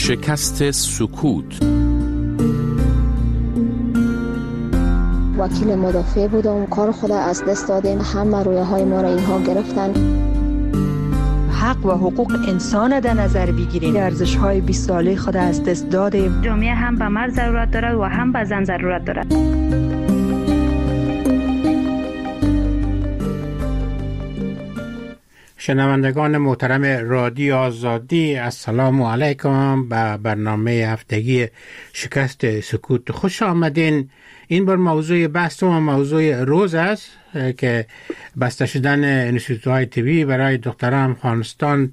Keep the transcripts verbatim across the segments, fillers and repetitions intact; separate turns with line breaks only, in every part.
شکست سکوت.
وکیل مدافع بودم، کار خود از دست دادیم، همه رویه های ما را اینها گرفتن.
حق و حقوق انسان در نظر بگیریم، ارزش های بیست ساله خود از دست دادیم.
جامعه هم به مرد ضرورت دارد و هم به زن ضرورت دارد.
شنوندگان محترم رادیو آزادی، السلام علیکم. به برنامه هفتگی شکست سکوت خوش آمدین. این بار موضوع بحث و موضوع روز است که بسته شدن انستیتوهای طبی برای دختران افغانستان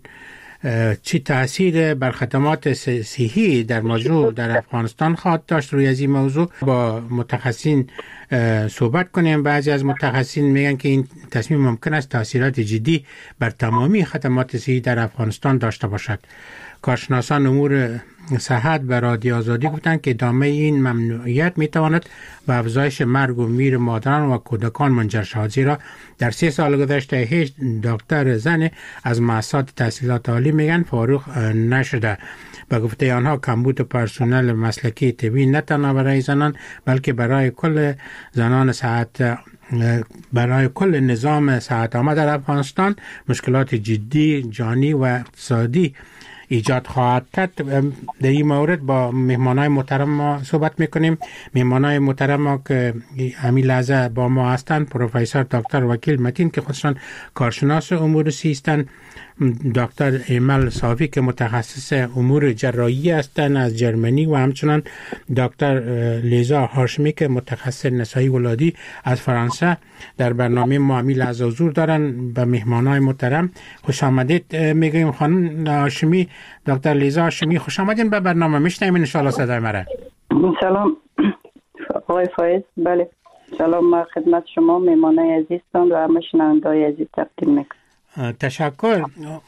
چی تأثیر بر خدمات صحی در مجموع در افغانستان خواهد داشت. روی از این موضوع با متخصصین صحبت کنیم. بعضی از متخصصین میگن که این تصمیم ممکن است تأثیرات جدی بر تمامی خدمات صحی در افغانستان داشته باشد. کارشناسان امور صحت به رادیو آزادی گفتند که ادامه این ممنوعیت میتواند به افزایش مرگ و میر مادران و کودکان منجر شود، زیرا در سه سال گذشته هیچ دکتر زن از مؤسسات تحصیلات عالی میگن فارغ نشده. به گفته آنها کمبود پرسنل مسلکی طبی نه تنها برای زنان بلکه برای کل زنان صحت برای کل نظام صحت عامه در افغانستان مشکلات جدی جانی و اقتصادی ایجاد خواهد کرد. در این مورد با مهمانای محترم ما صحبت میکنیم. مهمانای محترم ما که همین لحظه با ما هستند پروفسور دکتر وکیل متین که خودشان کارشناس امور صحی هستند، دکتر ایمل صافی که متخصص امور جراحی هستند از جرمنی و همچنان دکتر لیزا هاشمی که متخصص نسایی ولادی از فرانسه در برنامه ما همین لحظه حضور دارن. به مهمانای محترم خوش آمدید میگیم. خانم هاشمی، دکتر لیزا هاشمی، خوش آمدین به برنامه. میشنوین ان شاء الله صدای مرا؟
سلام آقای فایز. بله سلام، ما خدمت شما مهمانای عزیزتان و همه شنونده‌های عزیز تقدیم میکنم.
تشکر.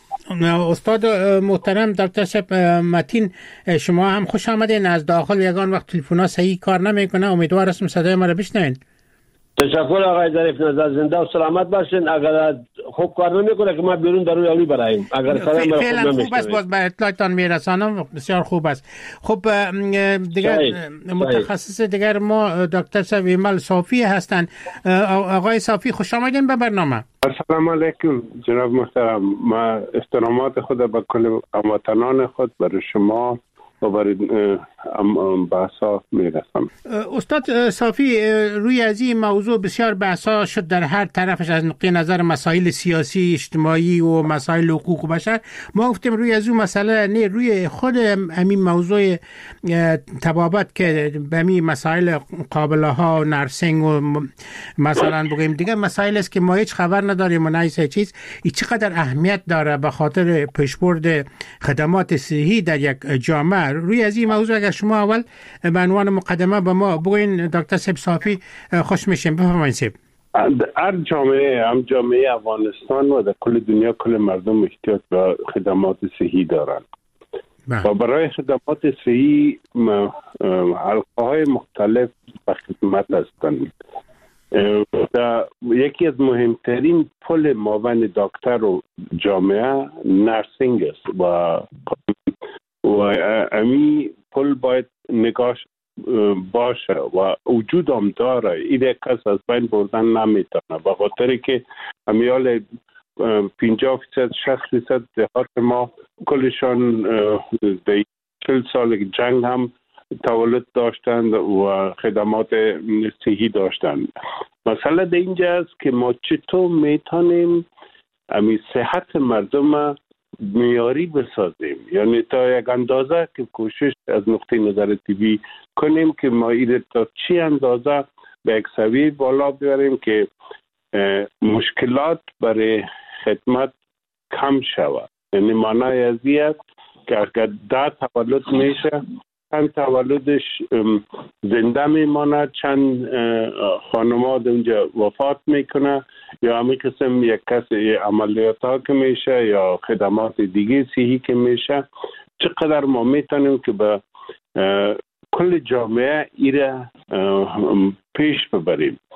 استاد محترم دکتر صاحب متین، شما هم خوش آمدین. از داخل یگان وقت تلفن‌ها صحیح کار نمیکنه، امیدوار هستم صدای ما را بشنوین.
تشکر آقای ظریف نژاد، زنده و سلامت باشین. اگر خوب کار نمیکنه که ما بیرون در روی اولی برایم. اگر سلام خوب
فعلا خوب است، باز به اطلاعتان میرسانم. بسیار خوب است. خب دیگر متخصص دیگر ما دکتر صاحب ایمل صافی هستند. آقای صافی خوش آمدین به برنامه.
السلام علیکم جناب محترم. ما احترامات خود به کل هموطنان خود برای شما و برای بحثا میرسم.
استاد صافی، روی از این موضوع بسیار بحثا شد در هر طرفش از نقطه نظر مسائل سیاسی، اجتماعی و مسائل حقوق بشر. ما گفتیم روی از اون مسئله نه، روی خود همین موضوع طبابت که به همین مسائل قابله ها و نرسینگ و مثلا بگیم دیگه مسائل است که ما هیچ خبر نداریم و نه چیز، این چقدر اهمیت داره به خاطر پیشبرد خدمات صحی در یک جامعه. روی از این موضوع اگر شما اول به عنوان مقدمه به ما بگوین دکتر صاحب صافی، خوش میشیم. بفرمایید صاحب.
هر جامعه، هم جامعه افغانستان و در کل دنیا کل مردم احتیاج به خدمات صحی دارند و برای خدمات صحی حلقه های مختلف به خدمت هستند. یکی از مهمترین پل مابین دکتر و جامعه نرسینگ است و و امی پل باید نگاش باشه و وجود هم داره. این کس از بین بردن نمیتونه به خاطر که امیال پنجاه فیصد شصت فیصد دهات ما کلشان در چل سال جنگ هم تولد داشتند و خدمات صحی داشتند. مسئله در اینجا است که ما چطور میتونیم امی صحت مردم معیاری بسازیم، یعنی تا یک اندازه که کوشش از نقطه نظر طبی کنیم که ما ایره تا چی اندازه به یک سویه بالا بیاریم که مشکلات برای خدمت کم شود. یعنی معنای از این است که اگر ده تولد میشه چند تولدش زنده میماند، چند خانم‌ها اونجا وفات میکنه، یا همین قسم یک کسی عملیات ها که میشه یا خدمات دیگه صحی که میشه. چقدر ما میتونیم که به کل جامعه ایره پیش ببریم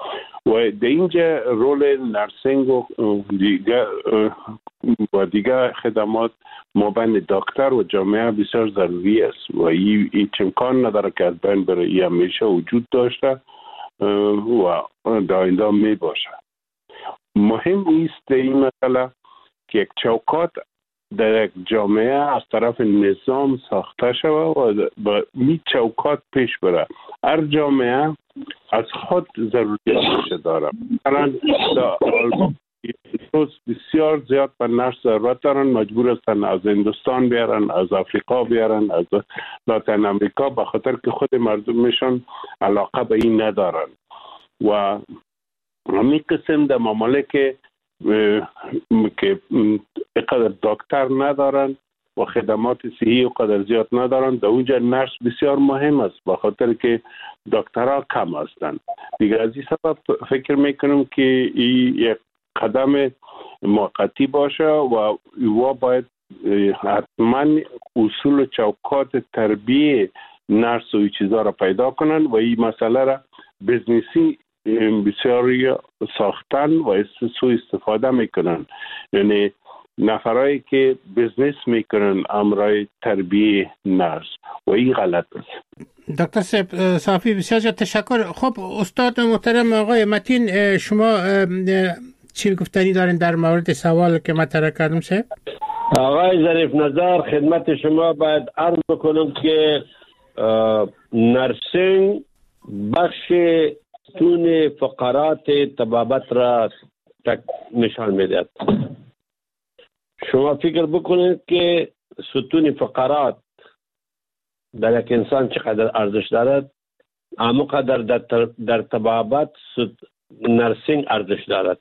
و در اینجا رول نرسینگ و دیگه و دیگه خدمات مابین دکتر و جامعه بسیار ضروری است و این هیچ امکان نداره که از بین بره. این همیشه وجود داشته و در آینده می باشه. مهم است این مسئله که یک چوکات در یک جامعه از طرف نظام ساخته شود و با می چوکات پیش بره. هر جامعه از خود ضروریاتش داره. مثلا در آلمان روز بسیار زیاد به نرس ضرورت دارن، مجبور هستن از هندوستان بیارن، از آفریقا بیارن، از لاتین امریکا، به خاطر که خود مردمشون علاقه به این ندارن. و همین قسم در ممالک که اینقدر دکتر ندارن و خدمات صحی و قدر زیاد ندارن، در اونجا نرس بسیار مهم است به خاطر که دکترها کم هستند. دیگه از این سبب فکر میکنم که این یک قدم موقتی باشه و و باید حتما اصول و چوکات تربیه نرس و این چیزا را پیدا کنن و این مسئله را بزنسی بسیاری ساختن و سو استفاده میکنن. یعنی نفرایی که بزنس میکنن امرای تربیه نرس و این غلط است.
دکتر صافی بسیار تشکر. خب استاد محترم آقای متین، شما چی گفتنی دارین در مورد سوال که مطرح کردم؟ سه
آقای ظریف نظر، خدمت شما باید عرض بکنم که نرسینگ بخش ستون فقرات طبابت را نشان میدهد. شما فکر بکنید که ستون فقرات در یک انسان چقدر ارزش دارد، اما قدر در, در طبابت نرسینگ ارزش دارد.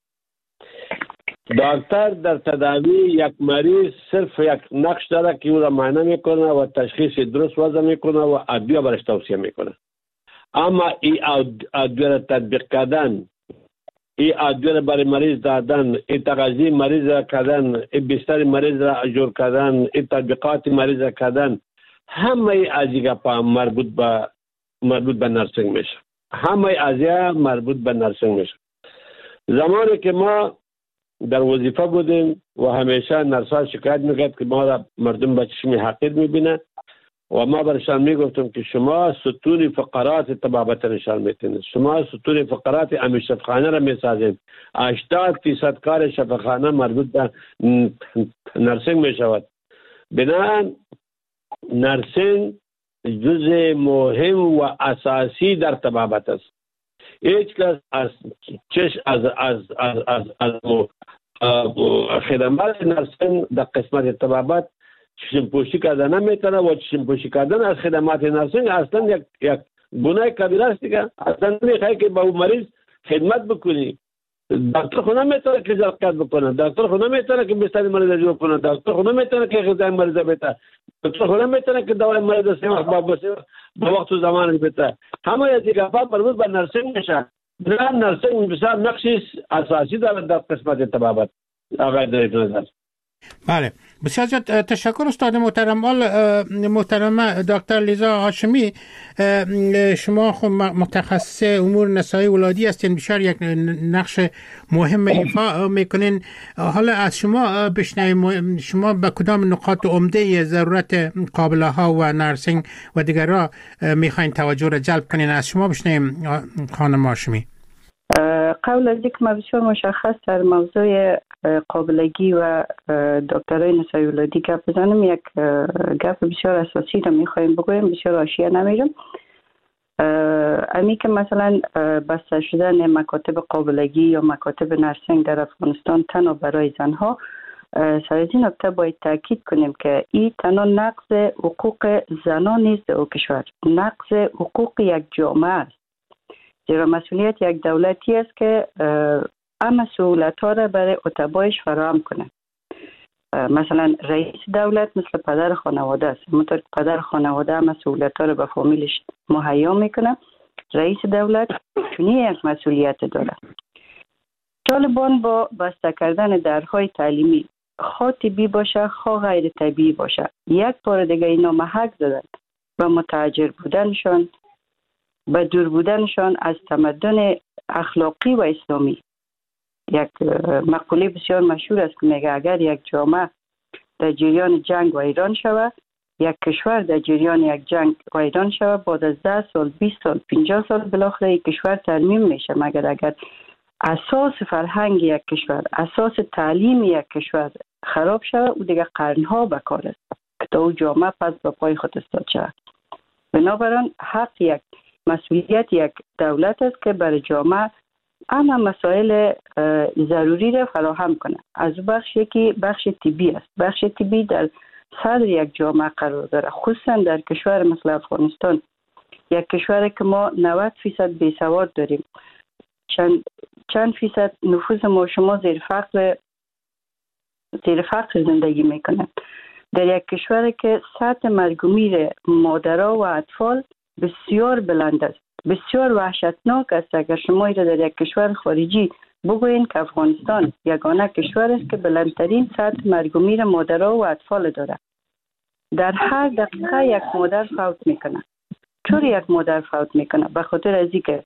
دکتر در تداوی یک مریض صرف یک نقش داره که او را معاینه میکنه و تشخیص درست وضع میکنه و ادویه برش توصیه میکنه. اما این ادویه را تطبیق کردن، این ادویه را برای مریض دادن، این تغذیه مریض را کردن، این بستر مریض را اجور کردن، این تطبیقات مریض را کردن، همه از این گپا مربوط به مربوط به نرسینگ میشه. همه از این مربوط به نرسینگ میشه. زمانی که ما در وظیفه بودیم و همیشه نرس‌ها شکایت میکرد که ما را مردم به چشم حقیر میبینه و ما برشان میگفتم که شما ستون فقرات طبابت نشان میتونید، شما ستون فقرات امیر شفاخانه را میسازید. هشتاد فیصد کار شفاخانه مربوط به نرسینگ میشود. بنابراین نرسینگ جزء مهم و اساسی در طبابت است. هیچ کس از چش از از از از, از, از خدمات نرسینگ در قسمت طبابت چشم پوشی کردن نمیتونه و چشم پوشی کردن از خدمات نرسینگ اصلا یک یک گناه کبیره است دیگه. اصلا نمیخوای که با مریض خدمت بکنی. دکتر خود نمیتونه که زرقت بکنه، دکتر خود نمیتونه که بستر مریض اجرا کنه، دکتر خود نمیتونه که غذای مریض بده، دکتر خود نمیتونه که دوای مریض سه وقت با با وقت و زمان بده. همه از این گپا مربوط به نرسینگ میشه. در نرسینگ بسیار نقشی اساسی داره در قسمت طبابت. آقای دکتر.
بله، بسیار زیاد تشکر استاد محترم. محترم دکتر لیزا هاشمی، شما خب متخصص امور نسایی ولادی هستین، بسیار یک نقش مهم ایفا میکنین. حالا از شما بشنویم، شما به کدام نقاط عمده ضرورت قابله ها و نرسینگ و دیگرها میخواین توجه را جلب کنین؟ از شما بشنویم خانم هاشمی.
قبل از اینکه ما بسیار مشخص در موضوع قابلگی و دکترای نسایی ولادی گپ بزنم، یک گپ بسیار اساسی را میخوایم بگویم، بسیار حاشیه نمیرم. امی که مثلا بسته شدن مکاتب قابلگی یا مکاتب نرسینگ در افغانستان تنها برای زنها، سر از این نکته باید تاکید کنیم که این تنها نقض حقوق زنان نیست در کشور، نقض حقوق یک جامعه است. زیرا مسئولیت یک دولتی است که همه سهولت‌ها را برای اتباعش فراهم کنه. مثلا رئیس دولت مثل پدر خانواده است، همونطور که پدر خانواده همه سهولت‌ها را به فامیلش مهیا میکنه، رئیس دولت چنین یک مسئولیت داره. طالبان با بسته کردن درهای تعلیمی، خواه طبیعی باشه خواه غیر طبیعی باشه، یک بار دیگه اینا محک زدند و متاجر بودنشان به دور بودنشان از تمدن اخلاقی و اسلامی. یک مقوله بسیار مشهور است که میگه اگر یک جامعه در جریان جنگ ویران شود، یک کشور در جریان یک جنگ ویران شود، بعد از ده سال، بیست سال، پنجاه سال بالاخره یک کشور ترمیم میشه، مگر اگر اساس فرهنگ یک کشور، اساس تعلیم یک کشور خراب شود، او دیگه قرنها به کار است که تا او جامعه پس به پای خود استاد شود. بنابراین حق یک مسئولیت یک دولت است که برای جامعه اما مسائل ضروری را فراهم کنه. از بخش یکی بخش طبی است. بخش طبی در صدر یک جامعه قرار داره، خصوصا در کشور مثل افغانستان، یک کشوری که ما نود فیصد بیسواد داریم، چند چند فیصد نفوس ما شما زیر فقر زیر فقر زندگی میکنه. در یک کشوری که سطح مرگ و میر مادرها و اطفال بسیار بلند است، بسیار وحشتناک است. اگر شما ایره در یک کشور خارجی بگوین که افغانستان یگانه کشور است که بلندترین سطح مرگ و میر مادرها و اطفال داره. در هر دقیقه یک مادر فوت میکنه. چرا یک مادر فوت میکنه؟ به خاطر از اینکه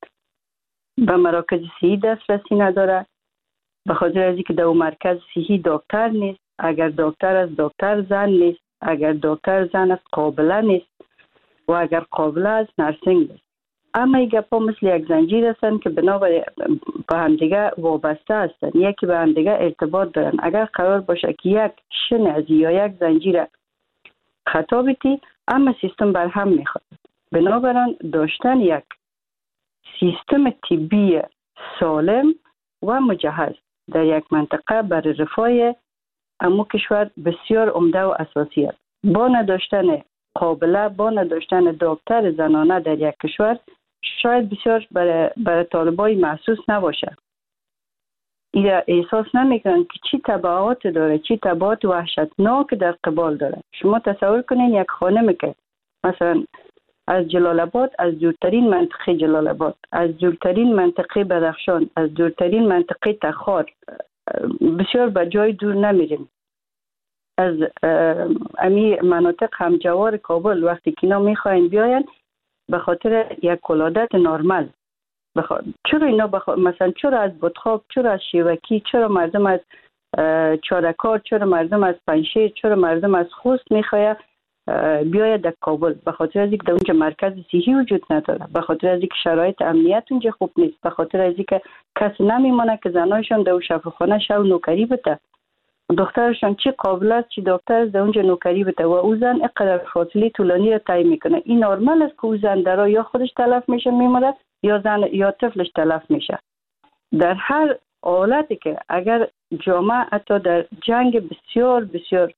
به مراکز صحی دسترسی نداره، به خاطر از اینکه در مرکز صحی دکتر نیست، اگر دکتر از دکتر زن نیست، اگر دکتر زن از قابله نیست و اگر قابله از نرسینگ نیست. اما این گپا مثل یک زنجیر هستن که بنابرای به همدیگه وابسته هستن، یکی به همدیگه ارتباط دارن. اگر قرار باشه که یک شن از یا یک زنجیر خطا بیتی، اما سیستم بر هم میخواد. بنابراین داشتن یک سیستم طبی سالم و مجهز در یک منطقه برای رفاه امو کشور بسیار عمده و اساسی است. با نداشتن قابله، با نداشتن دکتر زنانه در یک کشور شاید بسیار برای, برای طالبای محسوس نباشه. ایره احساس نمیکنن که چی تبعات داره، چی تبعات وحشتناک در قبال داره. شما تصور کنین یک خانمی که مثلا از جلال آباد، از دورترین منطقه جلال آباد، از دورترین منطقه بدخشان، از دورترین منطقه تخار، بسیار به جای دور نمیریم، از امی مناطق همجوار کابل وقتی که اینا میخواین بیاین به خاطر یک ولادت نرمال، بخ... چرا اینا بخ... مثلا چرا از بطخاب، چرا از شیوکی، چرا مردم از چارکار، چرا مردم از پنشیر، چرا مردم از خوست میخواه بیاید در کابل؟ به خاطر از اینکه اونجا مرکز صحی وجود نداره، به خاطر از اینکه شرایط امنیت اونجا خوب نیست، به خاطر از اینکه کس نمیمونه که زنایشان در شفاخانه شو نوکری بده، دخترشان چی قابل است چی دکتر است در اونجا نوکری بده و او زن اقدر فاصله طولانی را طی میکنه. این نرمال است که او زن درا یا خودش تلف میشه میمونه یا زن یا طفلش تلف میشه. در هر حالتی که اگر جامعه حتی در جنگ بسیار بسیار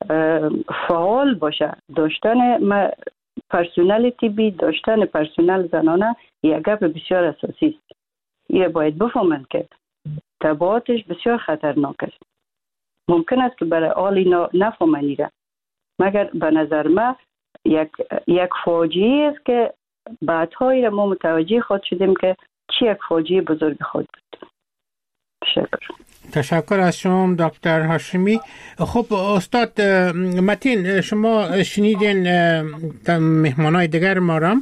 فعال باشه، داشتن پرسونل طبی، داشتن پرسونل زنانه یک گپ بسیار اساسی است. یه باید بفهمند که تبعاتش بسیار خطرناک است. ممکن است که برای آلی نفهمنیره، مگر به نظر من یک یک فاجعه است که بعدهایی را ما متوجه خود شدیم که چی یک فاجعه بزرگ خود بود. تشکر.
تشکر از شما دکتر هاشمی. خب استاد متین، شما شنیدین مهمانای دیگر ما را.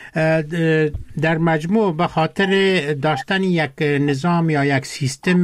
در مجموع به خاطر داشتن یک نظام یا یک سیستم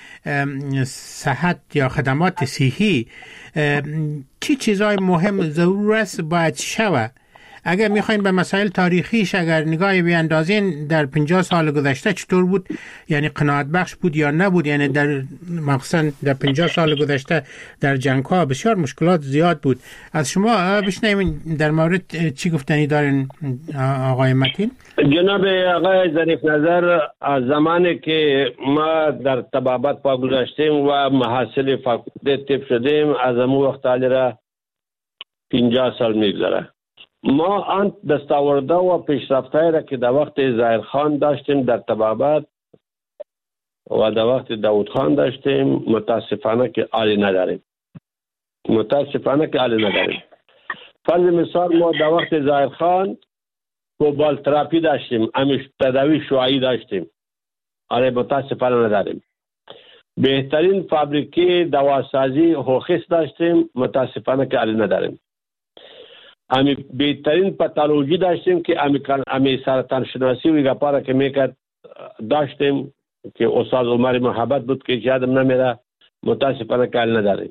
صحت یا خدمات صحی چی چیزای مهم ضرور است باید شود؟ اگر میخواین به مسائل تاریخیش اگر نگاهی بیاندازین در پنجاه سال گذشته چطور بود، یعنی قناعت بخش بود یا نبود؟ یعنی در مخصوصا در پنجاه سال گذشته در جنگ ها بسیار مشکلات زیاد بود. از شما بشنویم در مورد چی گفتنی دارین آقای متین؟
جناب آقای ظریف نظر، از زمانی که ما در طبابت پا گذاشتیم و محصل فاکولته طب شدیم، از اون وقت علی را پنجاه سال میگذره. ما آن دستاورده و پیشرفتهایی را که در وقت ظاهر خان داشتیم در طبابت و در وقت داود خان داشتیم، متاسفانه که عالی نداریم. متاسفانه که عالی نداریم. فرض مثال ما در وقت ظاهر خان کوبال تراپی داشتیم، امیش تداوی شعاعی داشتیم، آره متاسفانه نداریم. بهترین فابریکه دواسازی هوخیس داشتیم، متاسفانه که عالی نداریم. امی بهترین پاتولوژی داشتیم که امی امی سرطان شناسی و گپارا که میکرد داشتیم که استاد عمر محبت بود که یادم نمیره، متاسفانه کال نداریم.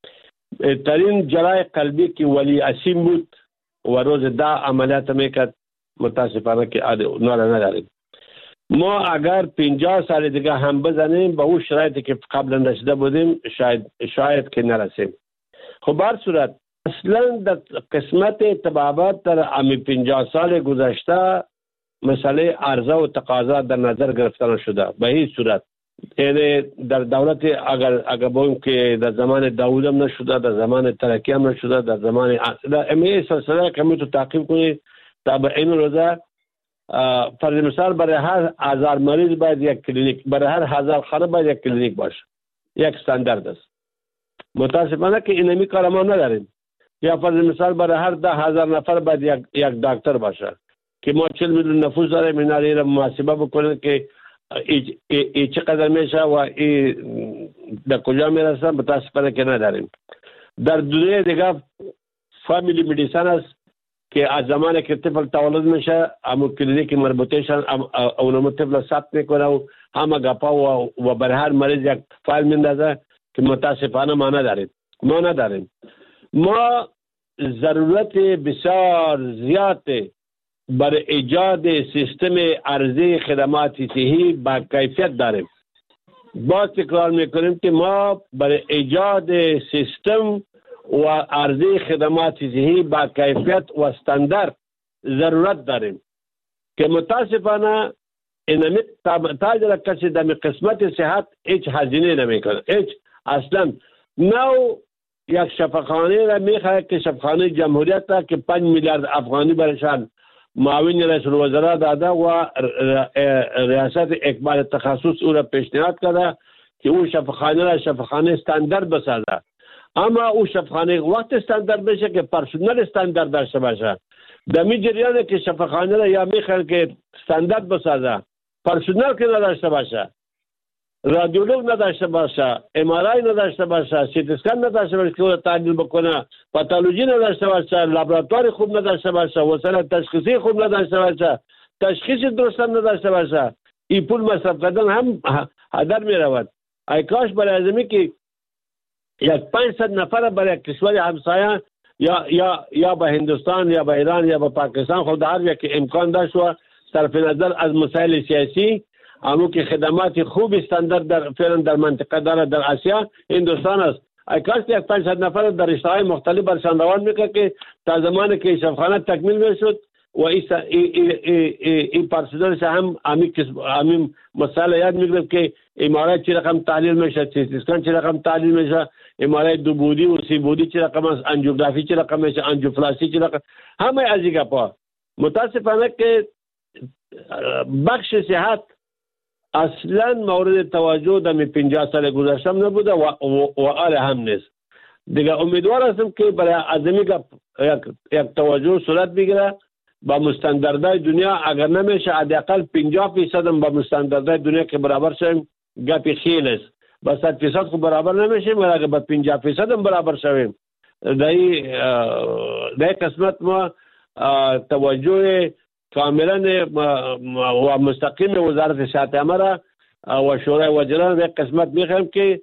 بهترین جراح قلبی که ولی اسیم بود و روز دا عملیات میکرد، متاسفانه که ناله نداریم. ما اگر پنجاه سال دیگه هم بزنیم با اون شرایطی که قبلا رسیده بودیم شاید شاید که نرسیم. خب هر صورت اصلا در قسمت طبابت در امی پنجاه سال گذشته مسئله عرضه و تقاضا در نظر گرفته نشده به هیچ صورت. یعنی در دولت اگر اگر بگیم که در زمان داوود هم نشده، در زمان ترکی هم نشده، در زمان در امی سلسله که می تو تعقیب کنید تا به این روزه فرض مثال برای هر هزار مریض باید یک کلینیک، برای هر هزار خانه باید یک کلینیک باشه، یک استاندارد است. متاسفانه که اینمی کار ما نداریم. یا فرض مثال برای هر ده هزار نفر باید یک یک دکتر باشه که ما چهل میلیون نفوس داریم، اینا را محاسبه بکنید که ای, ای, ای چقدر میشه و ای در کجا میرسه. متاسفانه که نداریم. در دنیای دیگه فامیلی مدیسن است که از زمانی که طفل تولد میشه همون کلینیک مربوطهشان اونم طفل ثبت میکنه و همه گپا و, و بر هر مریض یک فایل میندازه که متاسفانه ما نداریم. ما نداریم. ما ضرورت بسیار زیاد برای ایجاد سیستم عرضه خدمات صحی با کیفیت داریم. باز تکرار میکنیم که ما برای ایجاد سیستم و عرضه خدمات صحی با کیفیت و استاندارد ضرورت داریم که متاسفانه اینمی تاج را کسی در قسمت صحت هیچ هزینه نمیکنه. هیچ اصلا نو یک شفاخانه را میخواهد که شفاخانه جمهوریت را که پنج میلیارد افغانی برشان معاون رئیس الوزراء داده و ریاست اکمال تخصص او را پیشنهاد کرده که او شفاخانه را شفاخانه استاندارد بسازه. اما او شفاخانه وقت استاندارد بشه که پرسونل استاندارد داشته باشه. در می جریانه که شفاخانه را یا میخواد که استاندارد بسازه، پرسونل که نداشته باشه، رادیولوگ نداشته باشه، ام آر آی نداشته باشه، سی تی اسکن نداشته باشه که او تعدیل بکنه، پاتولوژی نداشته باشه، لابراتوار خوب نداشته باشه، وسایل تشخیصی خوب نداشته باشه، تشخیص درست نداشته باشه، این پول مصرف کردن هم هدر می رود. ای کاش برای ازمی که یک پانصد نفر برای کشور همسایه یا یا یا به هندوستان یا به ایران یا به پاکستان خود هر یک امکان داشت و صرف نظر از مسائل سیاسی اما که خدمات خوب استاندارد در فعلا در منطقه داره در آسیا هندوستان است. ای کاش یک پانصد نفر در رشته‌های مختلف برشان روان میکرد که تا زمانی که شفاخانه تکمیل میشد و این این پرسنلش هم همین همین مسئله یاد میگرفت که ام آر آی چه رقم تحلیل میشه، سی تی اسکن چه رقم تحلیل میشه، ام آر آی دو بودی و سی بودی چه رقم است، انجیوگرافی چه رقم میشه، انجیوپلاستی چه رقم، همه از این گپا. متاسفانه که بخش صحت اصلا مورد توجه در پنجاه سال گذشته نبوده و و آل هم نیست. دیگه امیدوار هستم که برای ازمی یک یک توجه صورت بگیره با مستندردهای دنیا. اگر نمیشه حداقل پنجاه فیصد با مستندردهای دنیا که برابر شویم گپی خیلی است. با صد فیصد خود برابر نمیشیم ولی اگر با پنجاه فیصد هم برابر شویم در این قسمت ما توجه کاملا و مستقیم وزارت صحت عامه و شورای وزیران به قسمت میخوایم که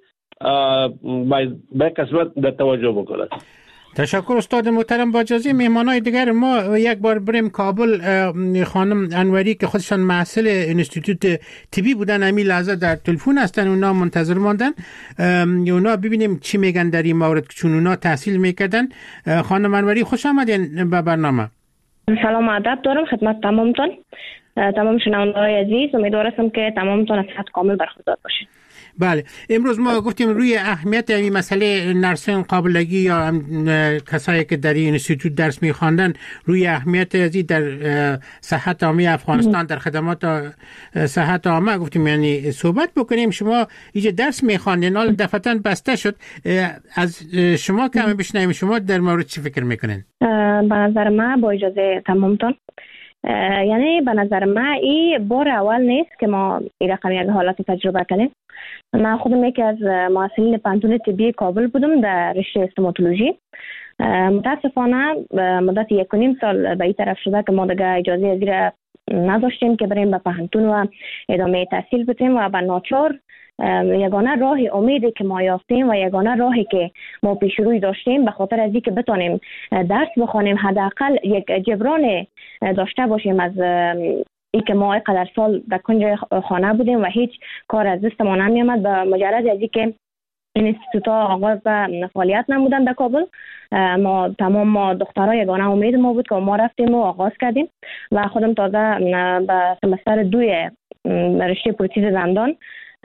به قسمت در توجه بکنه.
تشکر استاد محترم. با اجازه مهمانای دیگر ما یک بار بریم کابل. خانم انوری که خودشان محصل انستیتوت طبی بودن همین لحظه در تلفن هستن، اونا منتظر ماندن. اونا ببینیم چی میگن در این مورد چون اونا تحصیل میکردن. خانم انوری خوش آمدین به برنامه.
سلام و ادب دارم خدمت تمامتون، تمام شنونده‌های عزیز. امیدوارم که تمامتون از صحت کامل برخوردار باشید.
بله، امروز ما گفتیم روی اهمیت این مسئله نرسین قابلگی یا کسایی که در این انستیتوت درس می‌خواندن روی اهمیت ازی در صحت عامه افغانستان در خدمات صحت عامه گفتیم یعنی صحبت بکنیم. شما اینجا درس می‌خواندین، حالا دفعتاً بسته شد. از شما کمی بشنویم شما در مورد چی فکر می‌کنین؟
به نظر من با اجازه تمامتون یعنی به نظر من این بار اول نیست که ما این رقم یک حالت تجربه کنیم. من خودم یکی از محصلین پانتون طبی کابل بودم در رشته استوماتولوژی متاسفانه مدت یک و نیم سال به این طرف شده که ما دیگه اجازه ازی را نداشتیم که بریم به پهنتون و ادامه تحصیل بتیم و به ناچار یگانه راه امیدی که ما یافتیم و یگانه راهی که ما پیش روی داشتیم به خاطر از اینکه بتونیم درس بخونیم حداقل یک جبران داشته باشیم از این که ما قدر سال در کنج خانه بودیم و هیچ کار از دستمون نمی آمد. به مجرد از اینکه این انستیتوت‌ها آغاز به فعالیت نمودن در کابل، ما تمام ما دخترها یگانه امید ما بود که ما رفتیم و آغاز کردیم و خودم تازه به سمستر دوی رشته پروتز دندان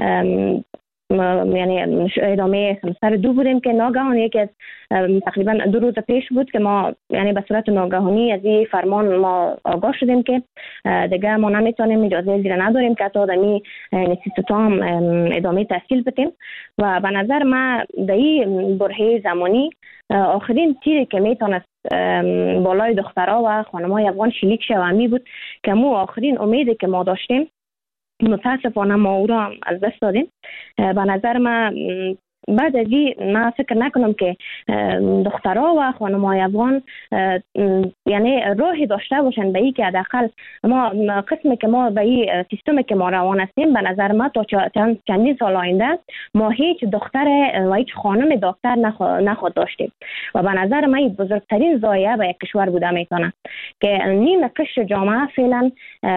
یعنی ادامه سمستر دو بودیم که ناگهان یکی از تقریبا دو روز پیش بود که ما یعنی به صورت ناگهانی از این فرمان ما آگاه شدیم که دیگه ما نمیتونیم اجازه زیر نداریم که تا دمی انستیتوت هم ادامه تحصیل بدیم و به نظر ما در این برهه زمانی آخرین تیری که میتونست بالای دخترها و خانم‌های افغان شلیک شومی بود که مو آخرین امیدی که ما داشتیم متاسفانه ما او را از دست دادیم. به نظر من بعد از این من فکر نکنم که دخترها و خانم‌های افغان یعنی راهی داشته باشن به این که حداقل ما قسمی که ما به این سیستمی که ما روان هستیم به نظر ما تا چند چندین سال آینده ما هیچ دختر و هیچ خانم دکتر نخواد داشتیم و به نظر من این بزرگترین ضایعه به یک کشور بوده میتونه که نیم قشر جامعه فعلا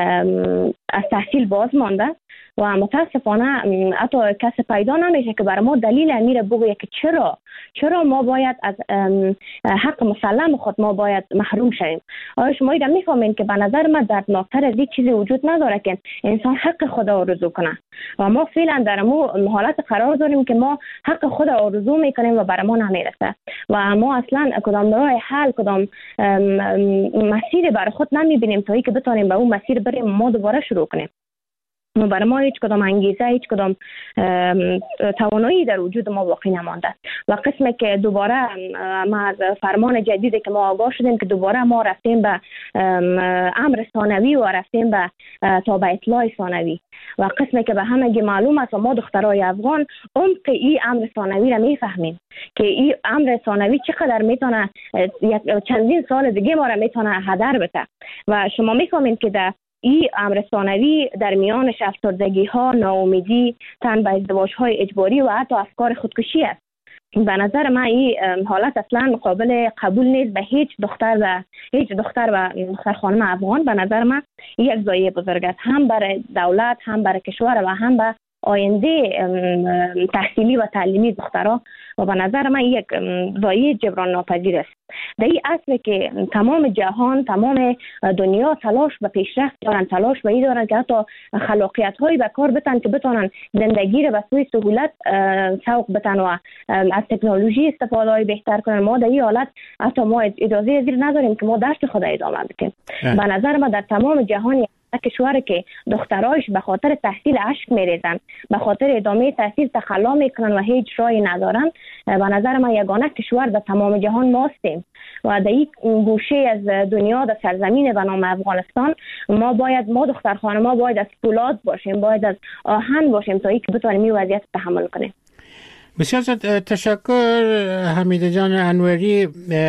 از تحصیل باز مانده و متاسفانه حتی کسی پیدا نمیشه که برای ما دلیل امیر بگویه که چرا چرا ما باید از حق مسلم خود ما باید محروم شویم. آیا شما ایده میفهمین که به نظر من دردناکتر از این چیزی وجود نداره که انسان حق خود آرزو کنه و ما فعلا در مو حالت قرار داریم که ما حق خود آرزو میکنیم و برای ما نمیرسه و ما اصلا کدام راه حل کدام مسیر برای خود نمیبینیم تا ای که بتونیم به اون مسیر بریم ما دوباره شروع کنیم. ما برای ما هیچ کدام انگیزه هیچ کدام توانایی در وجود ما باقی نمانده و قسمی که دوباره ما از فرمان جدیدی که ما آگاه شدیم که دوباره ما رفتیم به امر ثانوی و رفتیم به تابع اطلاع ثانوی و قسمی که به همگی معلوم است و ما دخترای افغان عمق این امر ثانوی را میفهمیم که این امر ثانوی چقدر میتونه چندین سال دیگه ما را میتونه هدر بده و شما میفهمین که در این امر ثانوی در میانش افسردگی ها، ناامیدی، تن به ازدواج های اجباری و حتی افکار خودکشی است. به نظر من این حالت اصلا قابل قبول نیست به هیچ دختر و هیچ دختر و دختر خانم افغان. به نظر من یک ضایعه بزرگ است هم برای دولت هم برای کشور و هم به آینده تحصیلی و تعلیمی دخترها و به نظر من یک ضایعه جبران ناپذیر است. در این اصل که تمام جهان تمام دنیا تلاش به پیشرفت دارن، تلاش به این دارن که حتی خلاقیت هایی به کار بتن که بتونن زندگی رو به سوی سهولت سوق بتن و از تکنولوژی استفاده های بهتر کنن. ما در این حالت حتی ما اجازه زیر نداریم که ما درس خود ادامه بدیم. به نظر من در تمام جهان کشوری که دخترایش به خاطر تحصیل اشک میریزن، به خاطر ادامه تحصیل تخلا میکنن و هیچ راهی ندارن، به نظر من یگانه کشور در تمام جهان ما هستیم و در این گوشه از دنیا در سرزمین به نام افغانستان ما باید ما دختر خانم‌ها باید از فولاد باشیم، باید از آهن باشیم تا اینکه بتونیم این وضعیت تحمل کنیم.
بسیار تشکر حمیده جان انوری.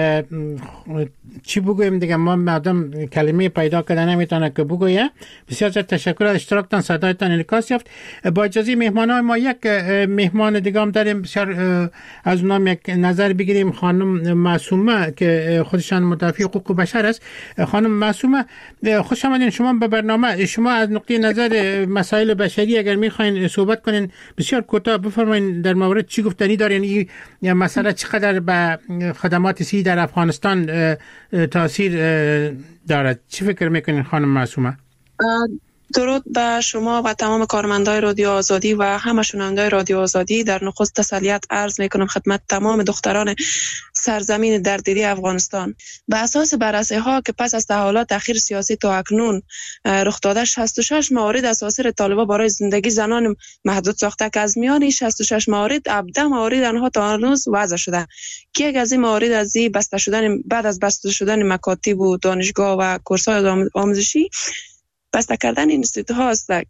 چی بگویم دیگه، ما مردم کلمه پیدا کردن نمیتونه که بگویه. بسیار تشکر از اشتراکتان، صدایتان انعکاس یافت. با اجازه مهمانای ما یک مهمان دیگه هم داریم، بسیار از اونام یک نظر بگیریم. خانم معصومه که خودشان مدافع حقوق بشر است. خانم معصومه خوش آمدین شما به برنامه. شما از نقطه نظر مسائل بشری اگر میخواین صحبت کنین بسیار کوتاه بفرمایید، در مورد چی گفتنی دارین؟ این مسئله چقدر به خدمات صحی در افغانستان تاثیر دارد؟ چی فکر میکنین خانم معصومه؟
درود به شما و تمام کارمندای رادیو آزادی و همه شنوندگان رادیو آزادی. در نخست تسلیت عرض میکنم خدمت تمام دختران سرزمین درددلی افغانستان. به اساس بررسی ها که پس از تحولات اخیر سیاسی تا اکنون رخ داده، شصت و شش موارد اساسی طالبان برای زندگی زنان محدود ساخته که از میان شصت و شش موارد هفده موارد آنها تا هنوز وضع شده که یک از این موارد از این بسته شدن بعد از بسته شدن مکاتب و دانشگاه و کورس‌های آموزشی بسته کردن این انستیتوت ها است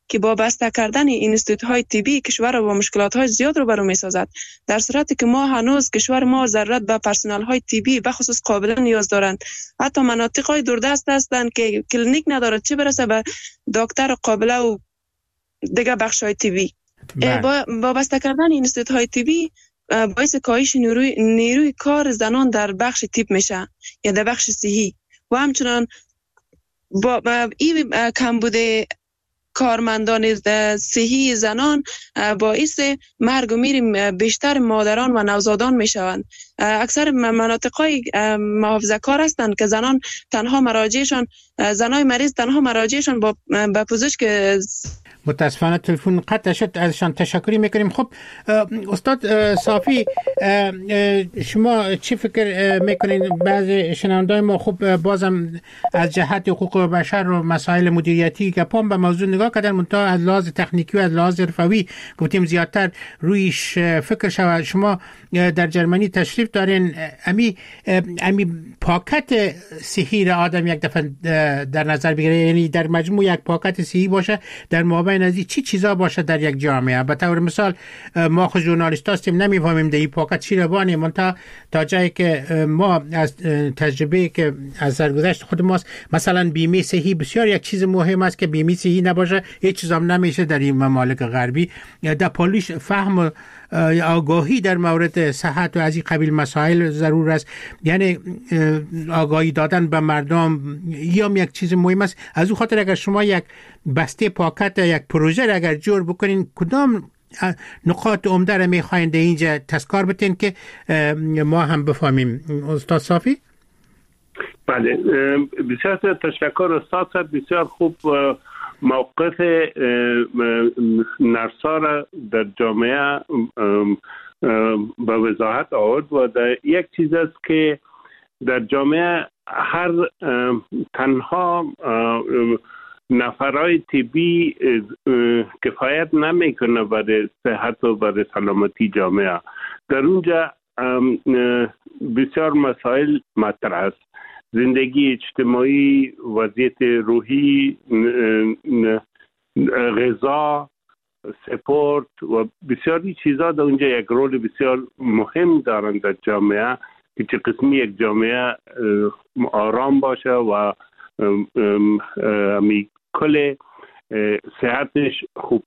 که با بسته کردن این انستیتوت‌های طبی کشور را با مشکلات‌های زیاد رو برو می‌سازد، در صورتی که ما هنوز کشور ما ضرورت به پرسنل‌های طبی به خصوص قابل نیاز دارند. حتی مناطق‌های دوردست هستند که کلینیک ندارد، چه برسه به دکتر قابل و دیگه بخش‌های طبی. با با بسته کردن این انستیتوت‌های طبی باعث کاهش نیروی نیروی کار زنان در بخش طب میشه یا در بخش صحی و همچنان با این کمبود کارمندان صحی زنان باعث مرگ و میر بیشتر مادران و نوزادان میشوند. اکثر مناطق‌های محافظه کار هستند که زنان تنها مراجعشان زنای مریض تنها مراجعشان با به پزشک.
متاسفانه تلفن قطع شد، ازشان تشکری میکنیم. خب استاد صافی، شما چی فکر میکنین؟ بعضی شنوندای ما خب بازم از جهت حقوق بشر و مسائل مدیریتی که پام به موضوع نگاه کردن، منتها از لحاظ تکنیکی و از لحاظ حرفوی گفتیم زیادتر رویش فکر شود. شما در جرمنی تشریف دارین، امی امی پاکت صحی را آدم یک دفعه در نظر بگیره، یعنی در مجموع یک پاکت صحی باشه در مابین از چی چیزا باشه در یک جامعه. به طور مثال ما خود ژورنالیست هستیم، نمیفهمیم در این پاکت چی روانه، منتها تا جایی که ما از تجربه که از سرگذشت خود ماست، مثلا بیمه صحی بسیار یک چیز مهم است که بیمه صحی نباشه هیچ چیز هم نمیشه در این ممالک غربی. در پالیش فهم آگاهی در مورد صحت و از این قبیل مسائل ضرور است، یعنی آگاهی دادن به مردم یا یک چیز مهم است. از اون خاطر اگر شما یک بسته پاکت یک پروژه را اگر جور بکنین، کدام نقاط عمده را میخواین در اینجا تذکر بتین که ما هم بفهمیم؟ استاد صافی؟
بله، بسیار تشکر استاد، بسیار خوب موقف نرسا را در جامعه به وضاحت آورد و در یک چیز است که در جامعه هر تنها نفرای طبی کفایت نمیکنه برای صحت و برای سلامتی جامعه. در اونجا بسیار مسائل مطرح است: زندگی اجتماعی، وضعیت روحی، غذا، سپورت و بسیاری چیزا در اونجا یک رول بسیار مهم دارند در جامعه که چه قسمی یک جامعه آرام باشه و می کل صحتش خوب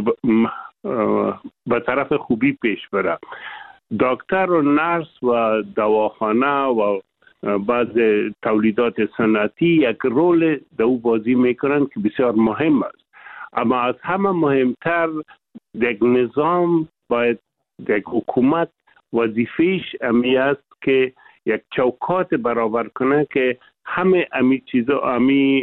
به طرف خوبی پیش بره. دکتر و نرس و دواخانه و بعض تولیدات صنعتی یک رول در او بازی میکنن که بسیار مهم است، اما از همه مهمتر یک نظام باید، یک حکومت وظیفه‌اش امی است که یک چوکات برابر کنه که همه امی چیزا، امی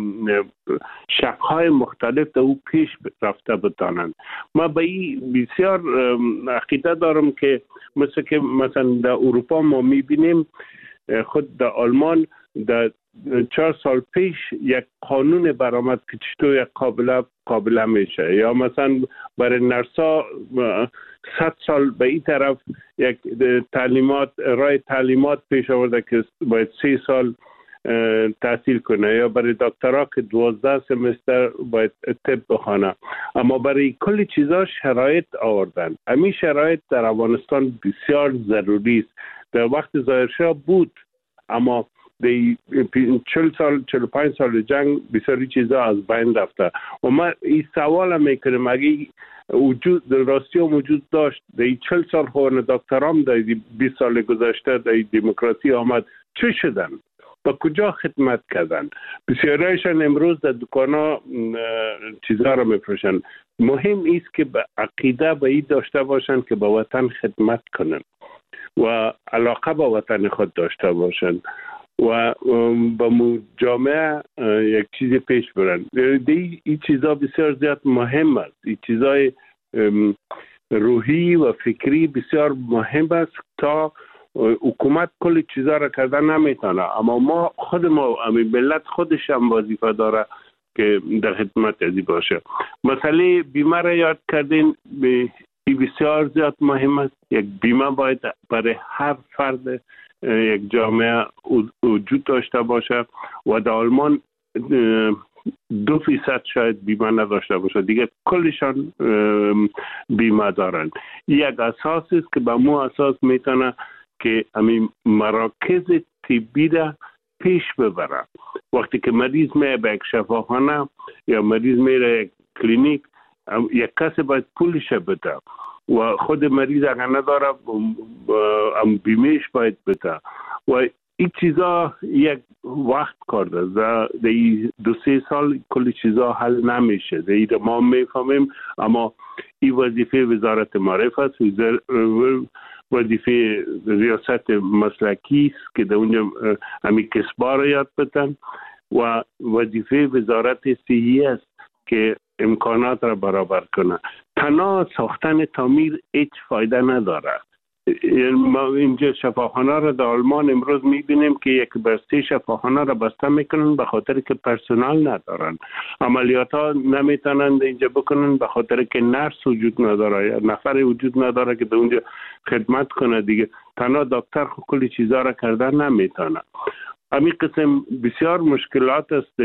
شقهای مختلف در او پیش رفته بتانند. ما به این بسیار عقیده دارم که مثل که مثلا در اروپا ما میبینیم، خود در آلمان در چهار سال پیش یک قانون برآمد که چطور یک قابله قابله میشه، یا مثلا برای نرسا صد سال به این طرف یک تعلیمات رای تعلیمات پیش آورده که باید سه سال تحصیل کنه، یا برای دکترا که دوازده سمستر باید طب بخونه. اما برای کل چیزا شرایط آوردن. همین شرایط در افغانستان بسیار ضروری است. در وقت ظاهرشاه بود، اما در چهل سال چهل و پنج سال جنگ بسیاری چیزا از بین رفته و ما این سوال هم میکنیم اگه وجود راستی هم وجود داشت در چهل سال خورن دکترام در بیست سال گذشته در دموکراسی آمد، چه شدن؟ با کجا خدمت کردن؟ بسیاریشان امروز در دکانا چیزها را میفروشن. مهم است که به عقیده به این داشته باشن که به وطن خدمت کنن و علاقه به وطن خود داشته باشن و با جامعه یک چیزی پیش برن. این چیزا بسیار زیاد مهم است. این چیزای روحی و فکری بسیار مهم است تا حکومت کل چیزا را کردن نمیتونه، اما ما خود ما همین ملت خودش هم وظیفه داره که در خدمت ازی باشه. مسئله بیمه را یاد کردین، این بسیار زیاد مهم است. یک بیمه باید برای هر فرد یک جامعه وجود داشته باشه و در آلمان دو فیصد شاید بیمه نداشته باشه، دیگه کلشان بیمه دارن. یک اساس است که به مو اساس میتونه که همین مراکز طبی را پیش ببره. وقتی که مریض میره به یک شفاخانه یا مریض میره یک کلینیک، یک کسی باید پولش بده و خود مریض اگر نداره هم بیمهش باید بده و این چیزا یک وقت کرده. در دو سه سال کلی چیزا حل نمیشه، در ما میفهمیم، اما این وظیفه وزارت معارف است، وظیفه ریاست مسلکی است که در اونجا همین کسبا را یاد بدن و وظیفه وزارت صحی است که امکانات را برابر کنه. تنها ساختن تعمیر هیچ فایده نداره. ما اینجا شفاخانه را در آلمان امروز میبینیم که یک بسته شفاخانه را بسته میکنن به خاطر که پرسنل ندارن. عملیات ها نمیتونن اینجا بکنن به خاطر که نرس وجود نداره یا نفر وجود نداره که در اونجا خدمت کنه. دیگه تنها دکتر خود کلی چیزا را کردن نمیتونه. همین قسم بسیار مشکلات است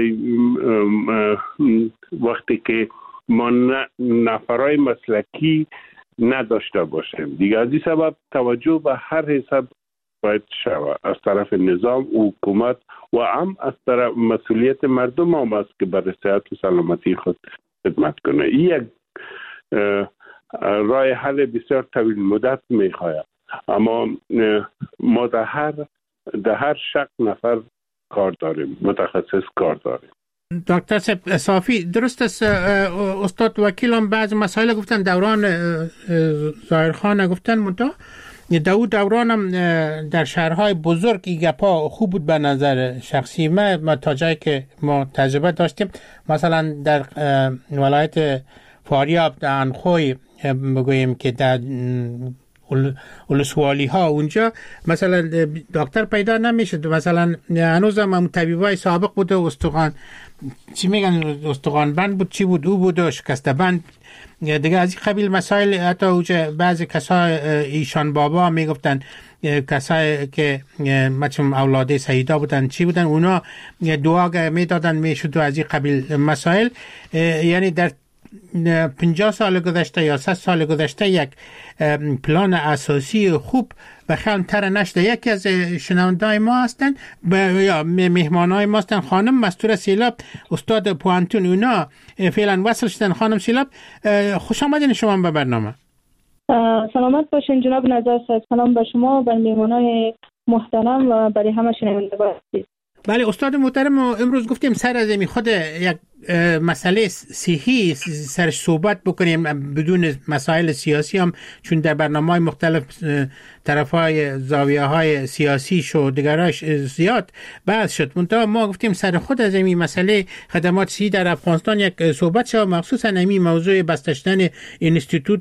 وقتی که ما نفرای مسلکی نداشته باشیم. دیگه از این سبب توجه به هر حساب باید شود از طرف نظام و حکومت و هم از طرف مسئولیت مردم هم است که برای صحت و سلامتی خود خدمت کنه. این یک راه حل بسیار طویل مدت میخواهد، اما ما در هر در هر شق نفر کار داریم، متخصص کار داریم.
دکتر صافی، درست است استاد وکیل هم بعض مسائل گفتن، دوران ظاهرخان گفتن، منتها داود دوران هم در شهرهای بزرگ این گپا خوب بود به نظر شخصی ما, ما تا جایی که ما تجربه داشتیم. مثلا در ولایت فاریاب در انخوی بگوییم که در ولسوالی ها اونجا مثلا دکتر پیدا نمیشد، مثلا هنوز هم طبیبای سابق بود و استخوان چی میگن استخوان بند بود چی بود او بود و شکسته بند دیگه از این قبیل مسائل. حتی اوجه بعضی کسا ایشان بابا میگفتن کسایی که مثلا اولاده سیدا بودن چی بودن اونا دعا میدادن میشد و از این قبیل مسائل. یعنی در پنجاه سال گذشته یا ست سال گذشته یک پلان اساسی خوب و خامتر نشده. یکی از شنوندای ما هستن یا مهمانای ما هستن خانم مستور سیلاب، استاد پوانتون، اونا فعلا وصل شدن. خانم سیلاب خوش آمدین شما به برنامه.
سلامت باشین جناب نظر صاحب. سلام به شما و به مهمانای محترم و برای همه شنوندگان.
بله استاد محترم، امروز گفتیم سر از می خود یک مسئله صحی سرش صحبت بکنیم بدون مسائل سیاسی هم، چون در برنامه‌های مختلف طرفای زاویه های سیاسی شو دیگراش زیاد بحث شد. منتها ما گفتیم سر خود از این مسئله خدمات صحی در افغانستان یک صحبت شد، مخصوصا همین موضوع بسته شدن اینستیتوت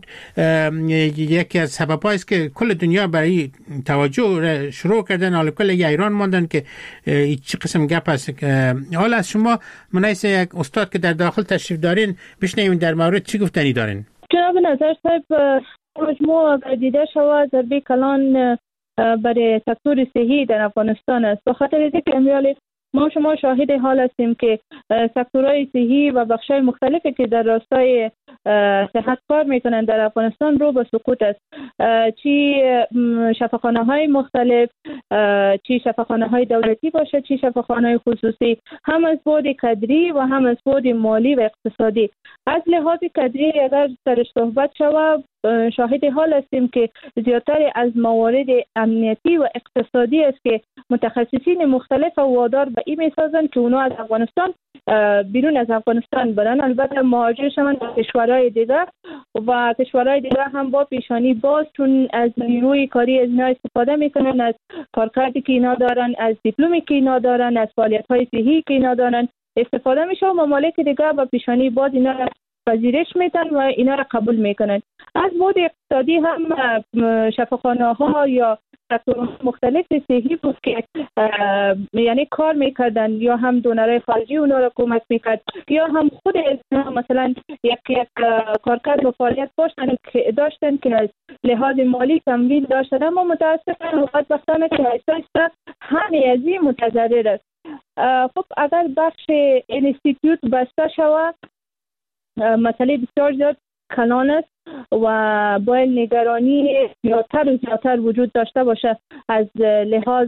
یکی از سبب‌هایی است که کل دنیا برای توجه شروع کردن، حالا کل ایران ماندن که چه قسم گپ است. حالا از شما مناسب یک استاد که در داخل تشریف دارین بشنویم در مورد چی گفتنی دارین.
جناب نظر صاحب، مجموع دیده شود ضربه کلان برای سکتور صحی در افغانستان است. به خاطر اینکه امیال ما شما شاهد حال هستیم که سکتورهای صحی و بخش‌های مختلفی که در راستای صحت کار میکنند در افغانستان رو به سقوط است. چی شفاخانه‌های مختلف، چی شفاخانه‌های دولتی باشه، چی شفاخانه‌های خصوصی، هم از بعد کادری و هم از بعد مالی و اقتصادی. از لحاظ کادری اگر سرش صحبت شود، شاهد حال هستیم که زیادتر از موارد امنیتی و اقتصادی است که متخصصین مختلف وادار به این میسازند که اونا از افغانستان بیرون از افغانستان برن، البته مهاجر شوند به کشورهای دیگر و کشورهای دیگر هم با پیشانی باز، چون از نیروی کاری از اینا استفاده میکنن، از کارکردی که اینا دارن، از دیپلمی که اینا دارن، از فعالیت‌های صحی که اینا دارن استفاده میشه و ممالک دیگر با پیشانی باز اینا را پذیرش میدن و اینا را قبول میکنن. از بعد اقتصادی هم شفاخانه ها یا سکتورهای مختلف صحی بود که یعنی کار میکردن، یا هم دونرهای خارجی اونا را کمک میکرد یا هم خود مثلا یک یک کارکرد و فعالیت داشتن که داشتن که از لحاظ مالی تمویل داشتن، اما متاسفانه و بدبختانه که ایسا ایسا همه از این متضرر است. خب اگر بخش اینستیتوت بسته شود مسئله بسیار زیاد کلان است و باید نگرانی زیادتر و زیادتر وجود داشته باشه از لحاظ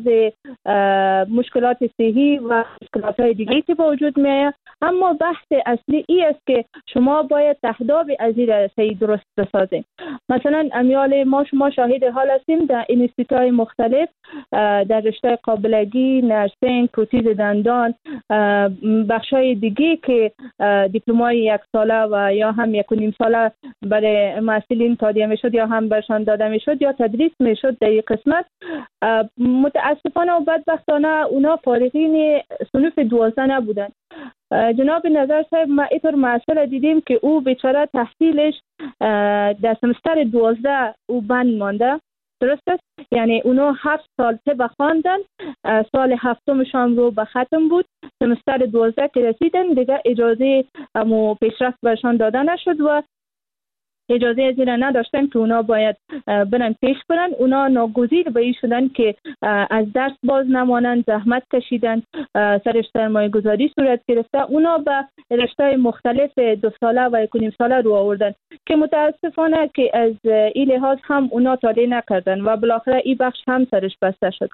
مشکلات صحی و مشکلات های دیگه که با وجود میاد. اما بحث اصلی ای است که شما باید تهداب از این صحیح درست بسازید. مثلا امیال ما شما شاهد حال هستیم در اینستیتوت های مختلف در رشته قابلگی، نرسینگ، پروتز دندان، بخش های دیگه که دیپلمای یک ساله و یا هم یک و نیم ساله برای محصلین تادیه میشد یا هم برشان داده میشد یا تدریس میشد در این قسمت، متاسفانه و بدبختانه اونا فارغین صنوف دوازده نبودن. جناب نظر صاحب ما اینطور محصل دیدیم که او بیچاره تحصیلش در سمستر دوازده او بند مانده. درست است؟ یعنی اونا هفت سال طب خواندن، سال هفتمشان رو به ختم بود، سمستر دوازده که رسیدن دیگه اجازه امو پیشرفت برشان داده نشد و اجازه از این نداشتن که اونا باید برن پیش برن. اونا ناگزیر به این شدن که از درس باز نمانند، زحمت کشیدن، سرش سرمایه گذاری صورت گرفته. اونا به رشته مختلف دو ساله و یک و نیم ساله رو آوردن که متاسفانه که از این لحاظ هم اونا طالع نکردن و بالاخره این بخش هم سرش بسته شد.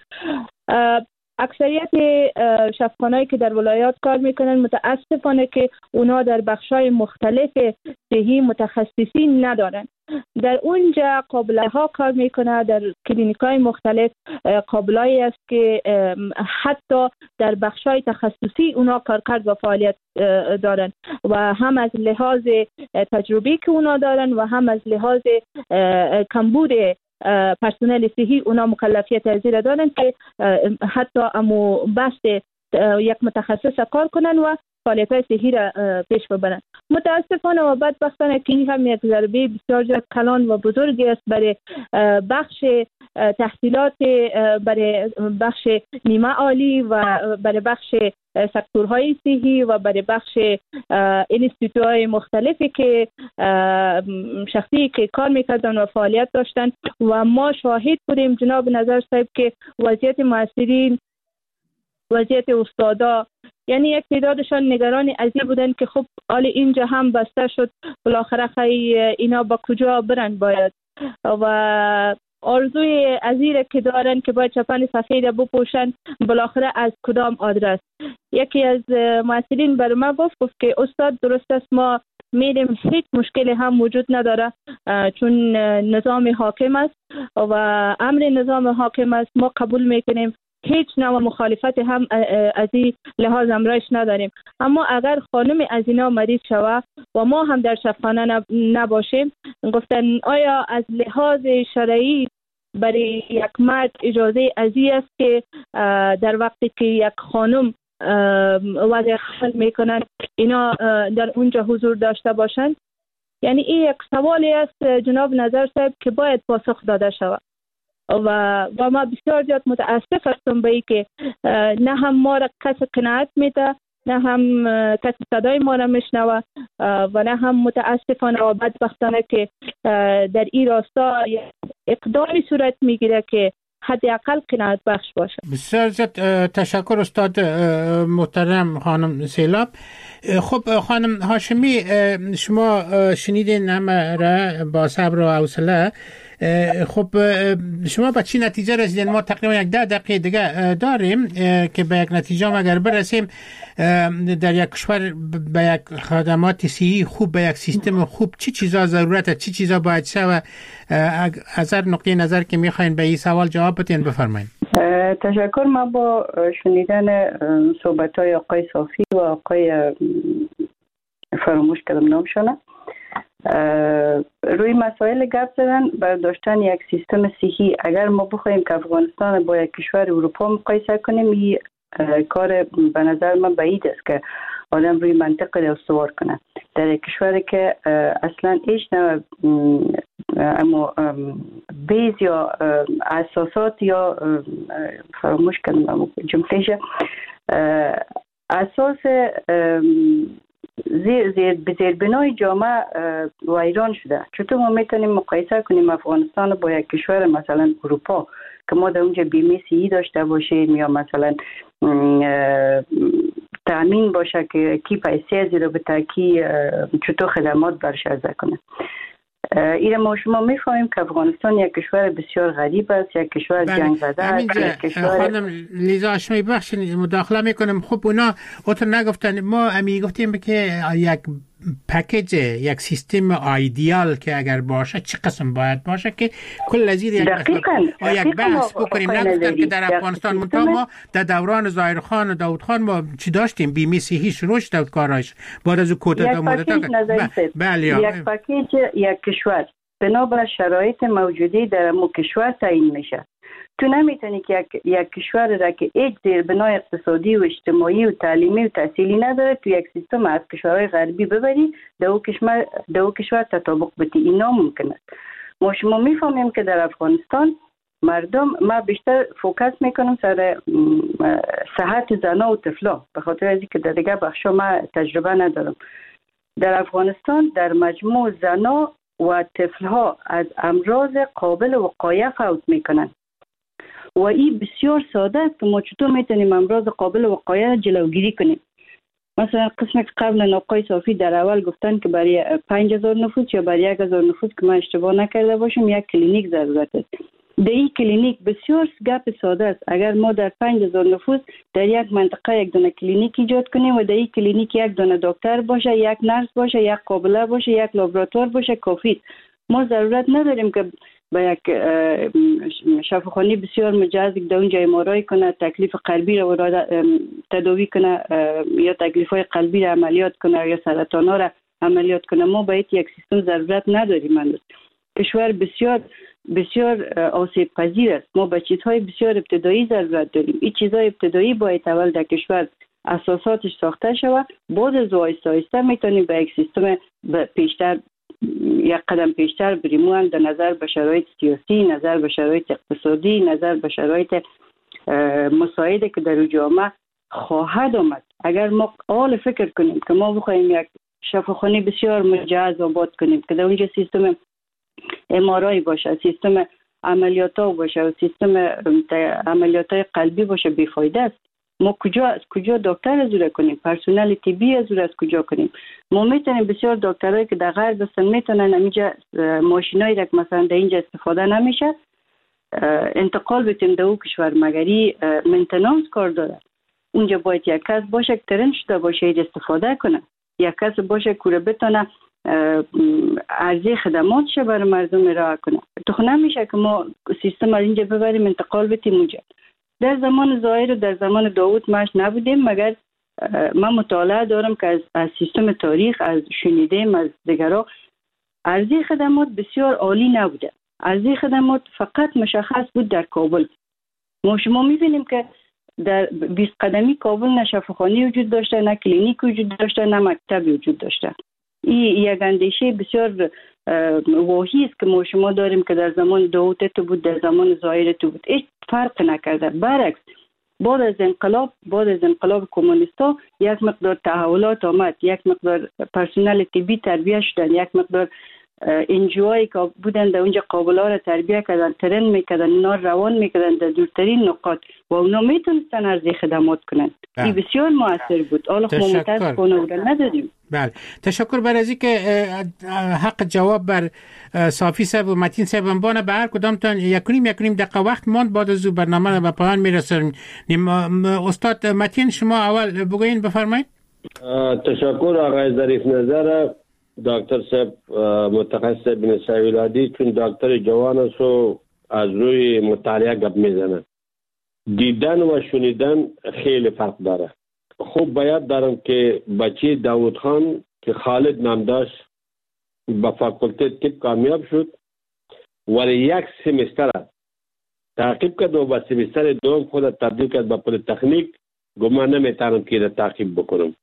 اکثریت شفاخانه‌ای که در ولایات کار میکنن متاسفانه که اونا در بخش‌های مختلف صحی متخصصین ندارن. در اونجا قابله ها کار میکنه، در کلینیک‌های مختلف قابلایی است که حتی در بخش‌های تخصصی اونا کارکرد و فعالیت دارن و هم از لحاظ تجربی که اونا دارن و هم از لحاظ کمبود پرسنل صحی اونا مکلفیت از این دارن که حتی امو بحث یک متخصص کار کنن و فعالیت صحی را پیش ببرن. متاسفانه و بدبختانه که این هم یک ضربه بسیار زیاد کلان و بزرگی است برای بخش تحصیلات، برای بخش نیمه عالی و برای بخش سکتورهای صحی و برای بخش اینستیتوت‌های مختلفی که شخصی که کار میکردن و فعالیت داشتن و ما شاهد بودیم جناب نظر صاحب که وضعیت معصرین، وضعیت استادا، یعنی یک تعدادشان نگران از این بودن که خب حال اینجا هم بسته شد، بالاخره خیلی اینا با کجا برن باید و آرزوی ازیره که دارن که باید چپن سفید بپوشن، بالاخره از کدام آدرس. یکی از معصرین بر ما گفت گفت که استاد درست است ما میریم هیچ مشکلی هم وجود نداره چون نظام حاکم است و امر نظام حاکم است ما قبول میکنیم، هیچ نوع مخالفت هم از این لحاظ امرایش نداریم. اما اگر خانم از اینا مریض شوه و ما هم در شفاخانه نباشیم، گفتن آیا از لحاظ شرعی برای یک مرد اجازه ازی است که در وقتی که یک خانم وضع خل میکنن اینا در اونجا حضور داشته باشند؟ یعنی این یک سوالی است جناب نظر صاحب که باید پاسخ داده شود و و ما بسیار زیاد متاسف هستم به این که نه هم ما را کسی قناعت میده، نه هم کسی صدای ما را میشنوه و نه هم متاسفانه و بدبختانه که در این راستا اقدامی صورت میگیره که حداقل قناعت بخش باشه.
بسیار زیاد تشکر استاد محترم خانم سیلاب. خب خانم هاشمی شما شنیدین همه را با صبر و حوصله. خب شما به چی نتیجه رسیدین؟ ما تقریبا یک ده دقیقه دیگه داریم که به یک نتیجه اگر برسیم در یک کشور به یک خدمات صحی خوب، به یک سیستم خوب چی چیزا ضرورته، چی چیزا باید شه و از هر نقطه نظر که میخواین به این سوال جواب بدین بفرمایید.
تشکر. ما با شنیدن صحبت‌های آقای صافی و آقای فراموش کردم نامشونه روی مسائل گپ زدن بر داشتن یک سیستم صحی. اگر ما بخوایم که افغانستان با یک کشور اروپا مقایسه کنیم، این کار به نظر من بعید است که آدم روی منطقه را استوار کنه در یک کشوری که اصلا هیچ نوع اما بیز یا اساسات یا فراموش کردم جمله‌اش اساس زیر زیر زیر بنای جامعه ویران شده. چطور ما میتونیم مقایسه کنیم افغانستان با یک کشور مثلا اروپا که ما در اونجا بیمه صحی داشته باشیم یا مثلا تامین باشه که کی پیسه زیرا به تاکی چطور خدمات برش عرضه کنه. ایره ما شما میفهمیم که افغانستان یک کشور بسیار غریب است، یک کشور جنگ زده است، یک کشور
خانم لیزا شما بخشید مداخله میکنم. خب اونا اوتر نگفتن، ما امی گفتیم که یک پکیج، یک سیستم ایدئال که اگر باشه چه قسم باید باشه که کل لذیر یک یک بحث بکنیم. نگفتن که در افغانستان منطقه ما در دوران ظاهرخان و داود خان ما چی داشتیم؟ بیمه صحی شروع شد کارش بعد از کوتا تا مدت.
بله یک پکیج یک کشور بنابر شرایط موجودی در مو کشور تعیین میشه. تو نمیتونی که یک, یک کشور را که هیچ زیربنای اقتصادی و اجتماعی و تعلیمی و تحصیلی نداره تو یک سیستم از کشورهای غربی ببری دو کشور دو کشور تطابق بدی. اینا ممکن است. ما شما میفهمیم که در افغانستان مردم، ما بیشتر فوکس میکنم سر صحت زنا و طفلا به خاطر از اینکه در دیگه بخشا ما تجربه ندارم. در افغانستان در مجموع زنا و طفلها از امراض قابل وقایه فوت میکنن و این بسیار ساده است که ما چطور میتونیم امراض قابل وقایه جلوگیری کنیم. مثلا قسم که قبل آقای صافی در اول گفتن که برای پنج هزار نفوس یا برای یک هزار نفوس که من اشتباه نکرده باشم یک کلینیک ضرورت است. در این کلینیک بسیار گپ ساده است. اگر ما در پنج هزار نفوس در یک منطقه یک دونه کلینیک ایجاد کنیم و در این کلینیک یک دونه دکتر باشه، یک نرس باشه، یک قابله باشه، یک لابراتوار باشه، کافی. ما ضرورت نداریم که با یک شفاخانه بسیار مجهز در اونجا امارای کنه، تکلیف قلبی را تداوی کنه یا تکلیف های قلبی را عملیات کنه یا سرطان ها را عملیات کنه. ما باید یک سیستم ضرورت نداریم. من کشور بسیار بسیار آسیب پذیر است. ما به چیزهای بسیار ابتدایی ضرورت داریم. این چیزهای ابتدایی باید اول در کشور اساساتش ساخته شود، بعد از آهسته آهسته میتونیم به یک سیستم پیشتر یک قدم پیشتر بریم. در نظر به شرایط سیاسی، نظر به شرایط اقتصادی، نظر به شرایط مساعده که در جامعه خواهد آمد. اگر ما حال فکر کنیم که ما بخوایم یک شفاخانه بسیار مجهز آباد کنیم که در اونجا سیستم امارای باشه، سیستم عملیات ها باشه و سیستم عملیات های قلبی باشه، بیفایده است. ما کجا از کجا دکتر از او کنیم؟ پرسنل طبی از او از کجا کنیم؟ ما میتونیم بسیار دکترایی که در غرب هستن میتونن اینجا ماشینایی را که مثلا در اینجا استفاده نمیشه انتقال بدیم در اون کشور، مگری مینتیننس کار داره. اونجا باید یک کس باشه که ترین شده باشه استفاده کنه، یک کس باشه که بتونه عرضه خدماتش برای مردم ارائه کنه. تو نمیشه که ما سیستم از اینجا ببریم انتقال بدیم اونجا. در زمان ظاهر و در زمان داوود ماش نبودیم، مگر من مطالعه دارم که از, از سیستم تاریخ، از شنیدیم از دیگرها، عرضه خدمات بسیار عالی نبوده. عرضه خدمات فقط مشخص بود در کابل. ما شما میبینیم که در بیست قدمی کابل نه شفاخانه وجود داشته، نه کلینیک وجود داشته، نه مکتب وجود داشته. این یک اندیشه بسیار واهی است که ما شما داریم که در زمان داوود تو بود، در زمان ظاهر تو بود، هیچ فرق نکرده. برعکس بعد از انقلاب بعد از انقلاب کمونیستا یک مقدار تحولات آمد، یک مقدار پرسنل طبی تربیه شدن، یک مقدار انجوایی که بودن در اونجا قابلا را تربیه کردن، ترن میکردن، اینا روان میکردن در دورترین نقاط و اونا میتونستن عرضه خدمات کنن. این بسیار موثر بود. حالا خب متاسفانه اون را ندادیم.
بله، تشکر بر از اینکه حق جواب بر صافی صاحب و متین صاحب بانه به هر کدامتان یکونیم یکونیم دقیقه وقت ماند. بعد از برنامه را به پایان میرسونیم. استاد متین شما اول بگوین، بفرمایید.
تشکر آقای ظریف نظر. دکتر صاحب متخصص بنسای ولادی چون دکتر جوان است و از روی مطالعه گپ میزنه. دیدن و شنیدن خیلی فرق داره. خوب باید دارم که بچه داود خان که خالد نام داشت با فاکولته طب کامیاب شد ولی یک سمستر تعقیب کرد و با سمستر دوم خود تبدیل کرد به پل تکنیک. گمان نمیتونم که تعقیب بکنم.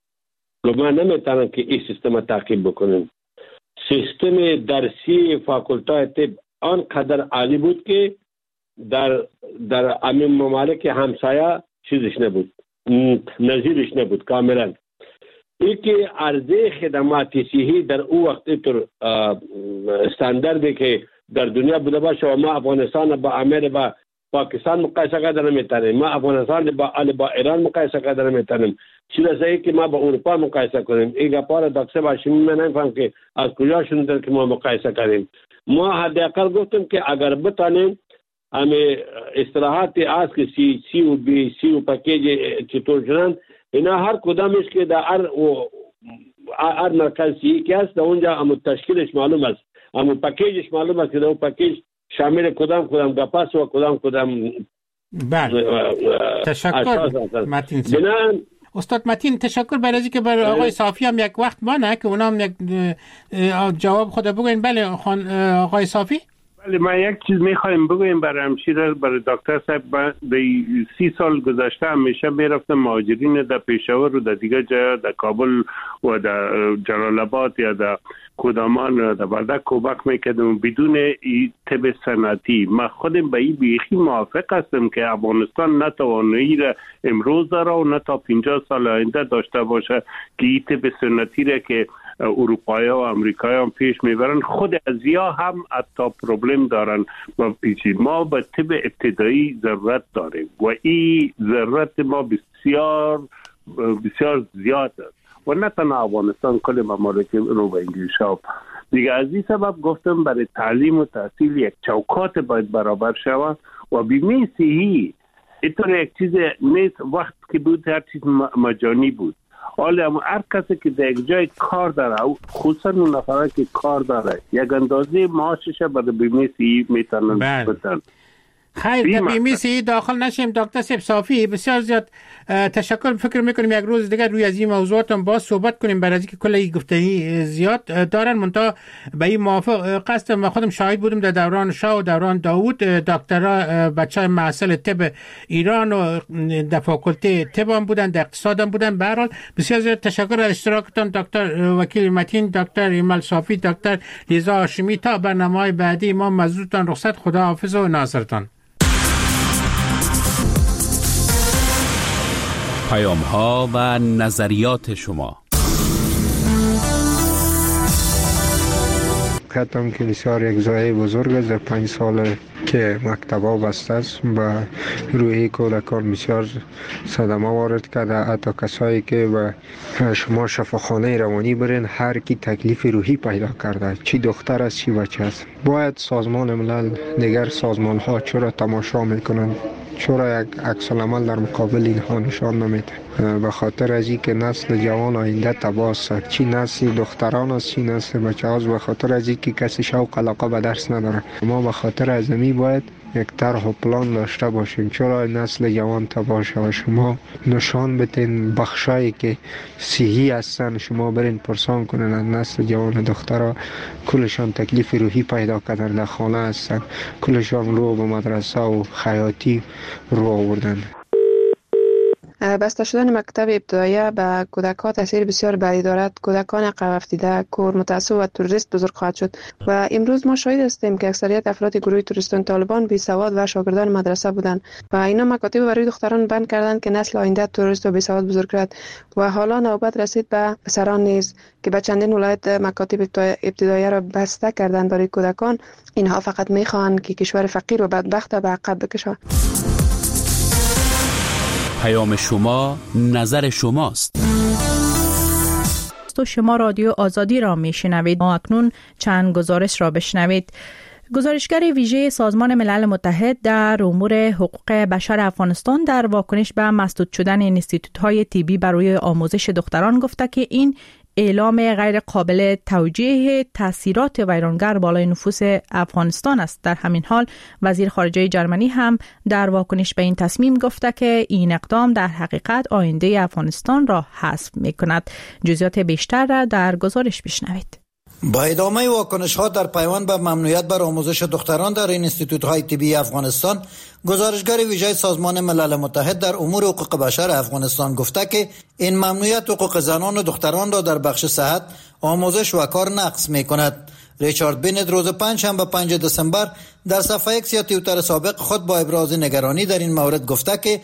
گمان نمیتونم که این سیستم تعقیب بکنم. سیستم درسی فاکولته طب آنقدر عالی بود که در در همین ممالک همسایه چیزش نبود، نظیرش نبود کاملا. ای که عرضه خدمات صحی در او وقت تر استانداردی که در دنیا بوده باشه و ما افغانستان با امیر با پاکستان مقایسه کردن نمیتونیم، ما افغانستان با با ایران مقایسه کردن نمیتونیم، چرا زایی که ما با اروپا مقایسه کنیم؟ این گپار دکتر باشیم من نمیفهم که از کجا شروع که ما مقایسه کنیم. ما حداقل گفتم که اگر بتانیم همه اصطلاحات از که سی سی و بی سی و پکیج چطور شدن اینا هر کدامش که در هر هر مرکزی که هست در اونجا هم تشکیلش معلوم است، هم پکیجش معلوم است که در پکیج شامل کدام کدام گپاس و کدام کدام.
بله تشکر متین صاحب. استاد متین تشکر برای اینکه که برای آقای صافی هم یک وقت مانه که اونا هم یک جواب خود بگوین. بله آقای صافی.
بله ما یک چیز میخوایم بگویم برای همشیره برای دکتر صاحب. به سی سال گذشته همیشه میرفتم مهاجرین در پشاور و در دیگه جا در کابل و در جلال آباد یا در کدامان و در بردک کمک میکردم بدون طب صنعتی. ما خودم به این بیخی موافق هستم که افغانستان نه توانایی را امروز داره و نه تا پنجاه سال آینده داشته باشه که این طب صنعتی را که اروپایی و امریکایی هم پیش میبرن خود ازیا هم حتی پروبلم دارن و پیچی. ما به طب ابتدایی ضرورت داریم و این ضرورت ما بسیار بسیار زیاد است و نه تنها افغانستان کل ممالک رو به انگلیس ها دیگه. از این سبب گفتم برای تعلیم و تحصیل یک چوکات باید برابر شود و بیمه صحی اینطور یک چیز نیست. وقت که بود هر چیز مجانی بود. حالا هر کسی که در یک جای کار داره خصوصا اون نفره که کار داره یک اندازه معاشش برای بیمه صحی میتونن بدن.
خیر در بیمه صحی داخل نشیم. دکتر صاحب صافی بسیار زیاد تشکر. فکر میکنیم یک روز دیگر روی از این موضوعات هم باز صحبت کنیم برای اینکه کل این گفتنی زیاد دارن. منتها به این موافق قصدم و خودم شاهد بودم در دوران شاه و دوران داوود دکترها بچهای محصل طب ایران و در فاکولته طب هم بودن، در اقتصاد هم بودن. به هر حال بسیار زیاد تشکر از اشتراکتان دکتر وکیل متین، دکتر ایمل صافی، دکتر لیزا هاشمی. تا برنامه‌های بعدی ما مزودتان رخصت. خدا حافظ و ناصرتان.
پیام ها و نظریات شما.
کتم که بسیار یک ضایعه بزرگ است. در پنج سال که مکتبا بسته است و روحی کودکان بسیار صدمه وارد کرده. حتی کسایی که به شما شفاخانه روانی برین هر کی تکلیف روحی پیدا کرده، چی دختر است چی بچه است. باید سازمان ملل دیگر سازمان ها چرا تماشا میکنند، چرا یک عکس العمل در مقابل اینها نشان نمیده؟ به خاطر از این که نسل جوان آینده تباه است. چی نسل دختران است چی نسل بچه هاست. به خاطر از این که کسی شوق علاقه به درس نداره. ما به خاطر از می باید یک طرح و پلان داشته باشیم چرا نسل جوان تباه شود. شما نشان بدین بخشایی که صحی هستن، شما برین پرسان کنین از نسل جوان دخترها کلشان تکلیف روحی پیدا کردن، در خانه هستن، کلشان رو به مدرسه و خیاطی رو آوردن.
بسته شدن مکتب ابتدایی به کودکان تاثیر بسیار بدی دارد. کودکان عقب افتاده، کور، متعصب و تروریست بزرگ خواهد شد و امروز ما شاهد هستیم که اکثریت افراد گروه تروریستان طالبان بی سواد و شاگردان مدرسه بودند و اینا مکاتب برای دختران بند کردند که نسل آینده تروریست و بی سواد بزرگ شود و حالا نوبت رسید به پسران نیز که به چندین ولایت مکاتب ابتدایی را بسته کردند برای کودکان. اینها فقط میخواهند که کشور فقیر و بدبخت به عقب بکشند.
پیام شما نظر شماست.
تو شما رادیو آزادی را میشنوید. ما اکنون چند گزارش را بشنوید. گزارشگر ویژه سازمان ملل متحد در امور حقوق بشر افغانستان در واکنش به مسدود شدن اینستیتوت‌های طبی برای آموزش دختران گفته که این اعلام غیر قابل توجیه تاثیرات ویرانگر بالای نفوس افغانستان است. در همین حال وزیر خارجه جرمنی هم در واکنش به این تصمیم گفته که این اقدام در حقیقت آینده افغانستان را حذف می‌کند. جزئیات بیشتر را در گزارش بشنوید.
با ادامه واکنش‌ها در پیوند به ممنوعیت بر آموزش دختران در اینستیتوت‌های طبی افغانستان، گزارشگر ویژه سازمان ملل متحد در امور حقوق بشر افغانستان گفته که این ممنوعیت حقوق زنان و دختران را در بخش صحت، آموزش و کار نقض می‌کند. ریچارد بینت روز پنجشنبه پنج دسامبر در صفحه ایکس یا توییتر سابق خود با ابراز نگرانی در این مورد گفته که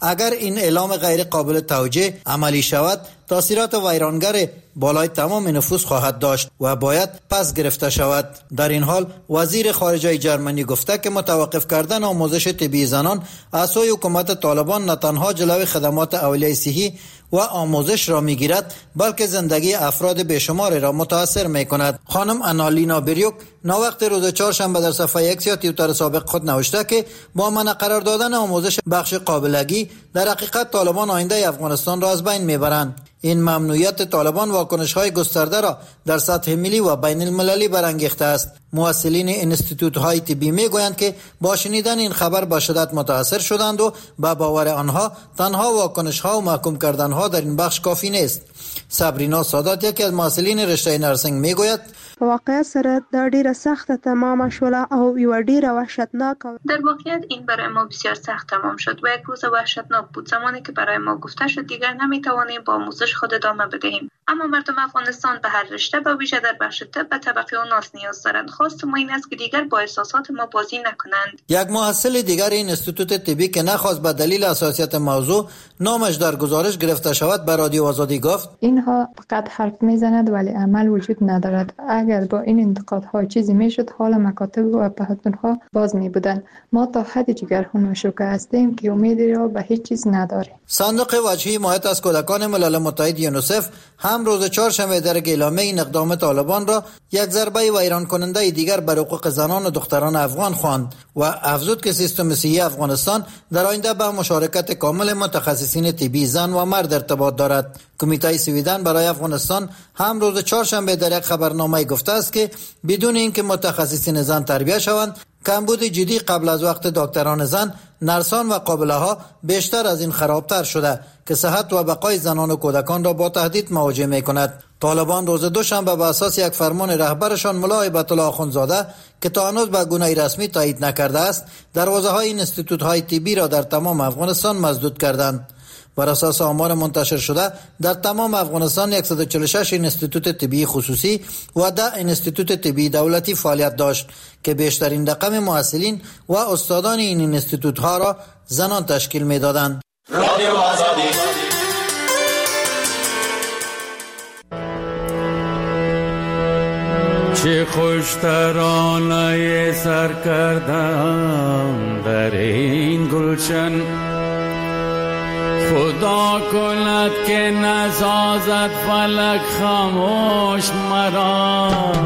اگر این اعلام غیر قابل توجیه عملی شود تاثیرات ویرانگر بالای تمام نفوس خواهد داشت و باید پس گرفته شود. در این حال وزیر خارجه جرمنی گفته که متوقف کردن آموزش طبی زنان از سوی حکومت طالبان نه تنها جلوی خدمات اولیه صحی و آموزش را میگیرد بلکه زندگی افراد بیشماری را متاثر میکند. خانم آنالینا بریوک ناوقت روز چهارشنبه در صفحه ایکس یا توییتر سابق خود نوشته که با منع قرار دادن آموزش بخش قابلگی در حقیقت طالبان آینده افغانستان را از بین میبرند. این ممنوعیت طالبان واکنش‌های گسترده را در سطح ملی و بین المللی برانگیخته است. مسئولین انستیتوت‌های طبی میگویند که با شنیدن این خبر به شدت متاثر شدند و به باور آنها تنها واکنش‌ها و محکوم کردن‌ها در این بخش کافی نیست. صبرینا سادات یکی از مسئولین رشته نرسنگ میگوید
په واقعیت سره دا ډیره سخته تمام شوله او یو ډیره وحشتناک.
در واقعیت این برای ما بسیار سخت تمام شد و یک روز وحشتناک بود، زمانی که برای ما گفته شد دیگر نمیتوانیم با آموزش خود ادامه بدهیم. اما مردم افغانستان به هر رشته به ویژه در بخش طب به طبقه اوناس نیاز دارند. خواست ما این است که دیگر با احساسات ما بازی نکنند. یک
محصل دیگر این انستیتوت طبی که نخواست به دلیل حساسیت موضوع نامش در گزارش گرفته شود به رادیو آزادی گفت
اینها فقط حرف میزند ولی عمل وجود ندارد. اگر با این انتقادها چیزی میشد حال مکاتب و پهلوانها باز می بودند. ما تا حد جگرخون و شوکه هستیم که امیدی را به هیچ چیز نداریم.
صندوق وجهی حمایت از کودکان ملل متحد یونیسف هم روز چهارشنبه در اعلامیه این اقدام طالبان را یک ضربه ویران کننده دیگر بر حقوق زنان و دختران افغان خواند و افزود که سیستم صحی افغانستان در آینده به مشارکت کامل متخصصین طبی زن و مرد ارتباط دارد. کمیته سویدن برای افغانستان هم روز چهارشنبه در یک خبرنامه گفته است که بدون اینکه متخصصین زن تربیت شوند کمبود جدی قبل از وقت دکتران زن، نرسان و قابله ها بیشتر از این خرابتر شده که صحت و بقای زنان و کودکان را با تهدید مواجه می کند. طالبان روز دوشنبه به اساس یک فرمان رهبرشان ملا هیبت الله اخوندزاده که تا هنوز به گونه رسمی تایید نکرده است دروازه های اینستیتوت های طبی را در تمام افغانستان مسدود کردند. بر اساس آمار منتشر شده در تمام افغانستان صد و چهل و شش انستیتوت طبی خصوصی و ده انستیتوت طبی دولتی فعالیت داشت که بیشترین رقم محصلین و استادان این انستیتوت ها را زنان تشکیل می دادند. رادیو آزادی
چه خوش ترانه سر کردم در این گلشن، خدا کند که نسازد فلک خاموش مرا،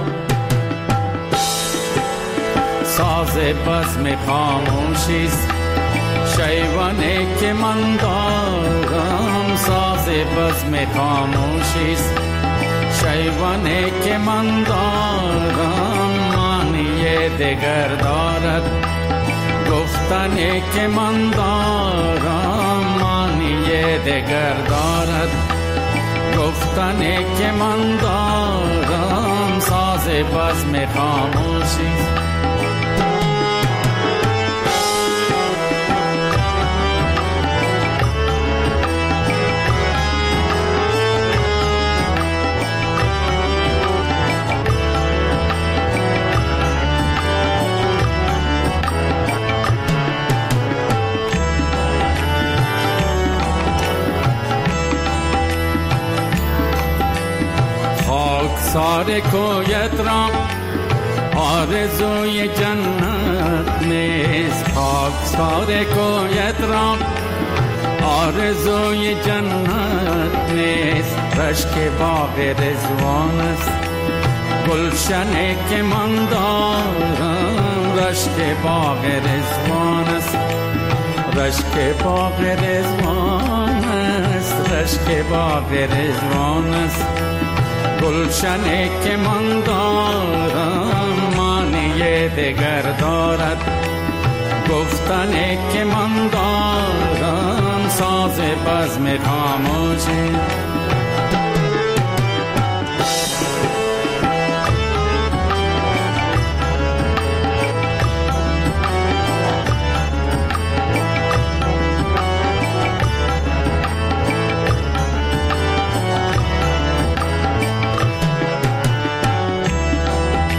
ساز بزم خاموشیست شیوانی که من دارم، ساز بزم خاموشیست شیوانی که من دارم، معنی دگر دارد گفتنی که من دارم، معنی دگر دارد گفتنی که من دارم، ساز بزم خاموشیست. سار کویت را آرزوی جنت نیست، خاک سار کویت را آرزوی جنت نیست، رشک باغ رضوان است گلشنی که من دارم، رشک باغ رضوان است رشک باغ رضوان است رشک باغ رضوان است، گلشنی که من دارم، معنی دگر دارد گفتنی که من دارم، ساز بزم خاموشی.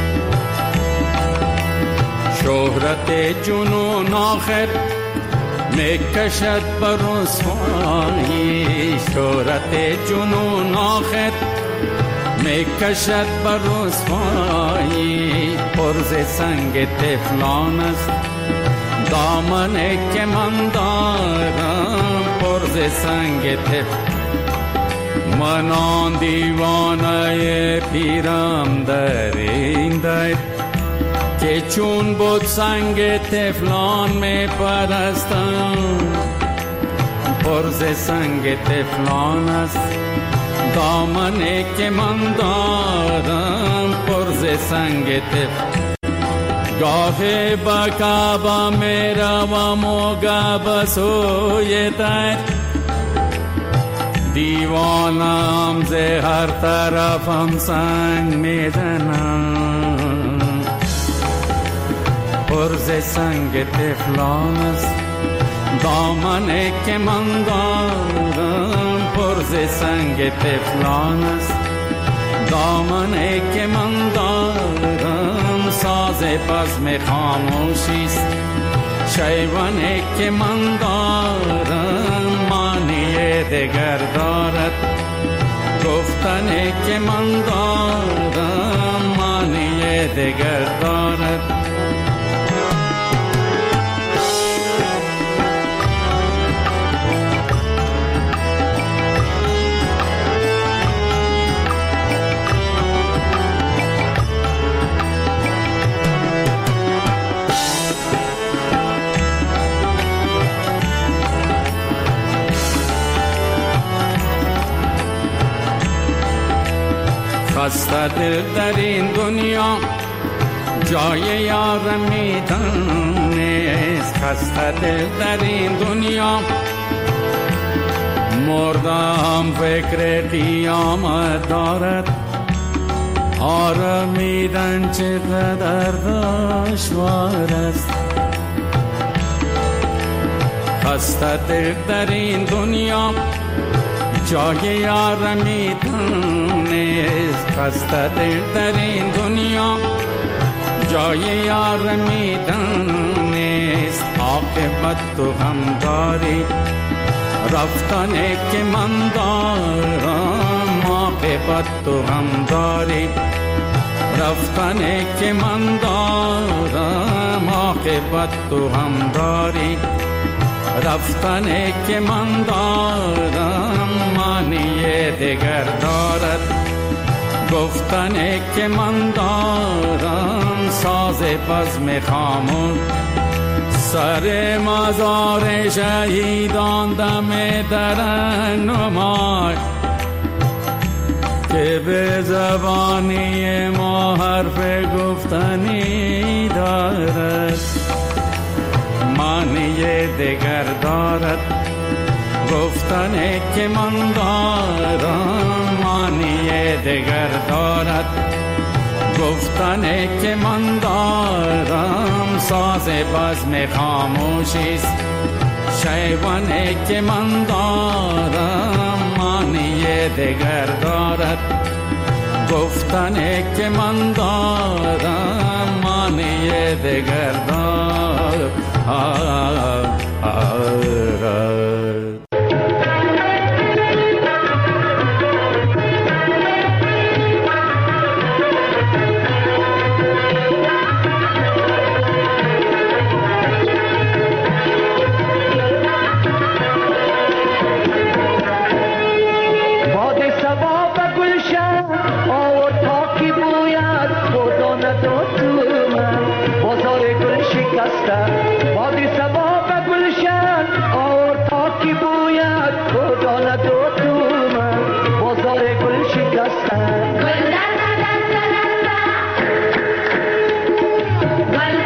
شهرت جنون آخر میکشد بر رسوایی شهرت جنون آخر میکشد بر رسوایی پرز سنگ طفلان است دامنه که من دارم پرز سنگ طفل من آن دیوانه پیرم در این در که چون بود سنگ طفلان می پرستم پرز سنگ طفلان است دامنه که من دارم پرز سنگ طفل گاهی با کعبه می روم و گاه سوی در دیوانم ز هر طرفم سنگ می زنم پرز سنگ طفلان است دامنه که من دارم پرز سنگ طفلان است دامنه که من دارم ساز بزم خاموشی است شیوانه که من دارم معنی دگر دارد گفتنه که من دارم معنی دگر دارد خسته دل در این دنیا جای یار میدن نیست خسته دل در این دنیا مردم فکر قیامت دارد آرمیدن چقدر دشوار است خسته دل در این دنیا جای یار میدن نیست خسته دل در این دنیا جای یار میدن نیست عاقبت تو هم داری رفتنه که من دارم عاقبت تو هم داری رفتنه که من دارم عاقبت تو هم داری رفتنه که من دارم معنی دگر دارد گفتنه که من دارم ساز بزم خاموش سر مزار شهیدان دم درن نمای که به زبانی ما حرف گفتنی دارد معنی دگر دارد گفتنه که من دارم معنی دگر دارد گفتنه که من دارم ساز بزم خاموشی است شیوانه که من دارم معنی دگر دارد گفتنه که من دارم معنی دگر دارد
بادی سبا به گلشن اور پاکی بوید خدا ندو تو من بازار گل شکستن گل در در در گل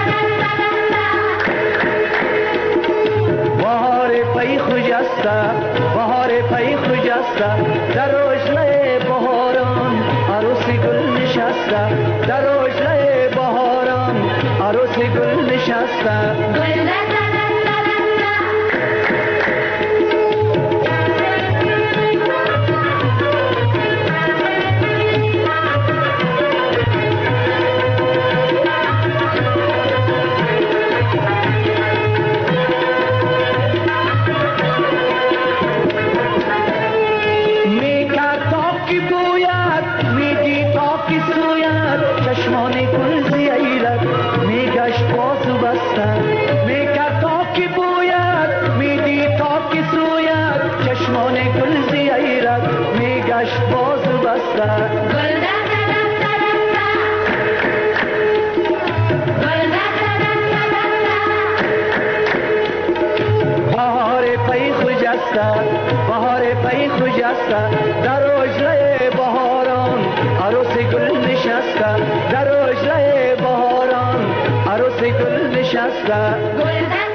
در بهار پی خوجسته بهار پی خوجسته در روشنه بهاران عروس گل نشسته در روشنه بهاران عروس گل نشسته گل چشم باز بسته گل دسته دسته بهار پی خجسته بهار پی خجسته در اجره بهاران عروس گل نشسته در اجره بهاران عروس گل نشسته گل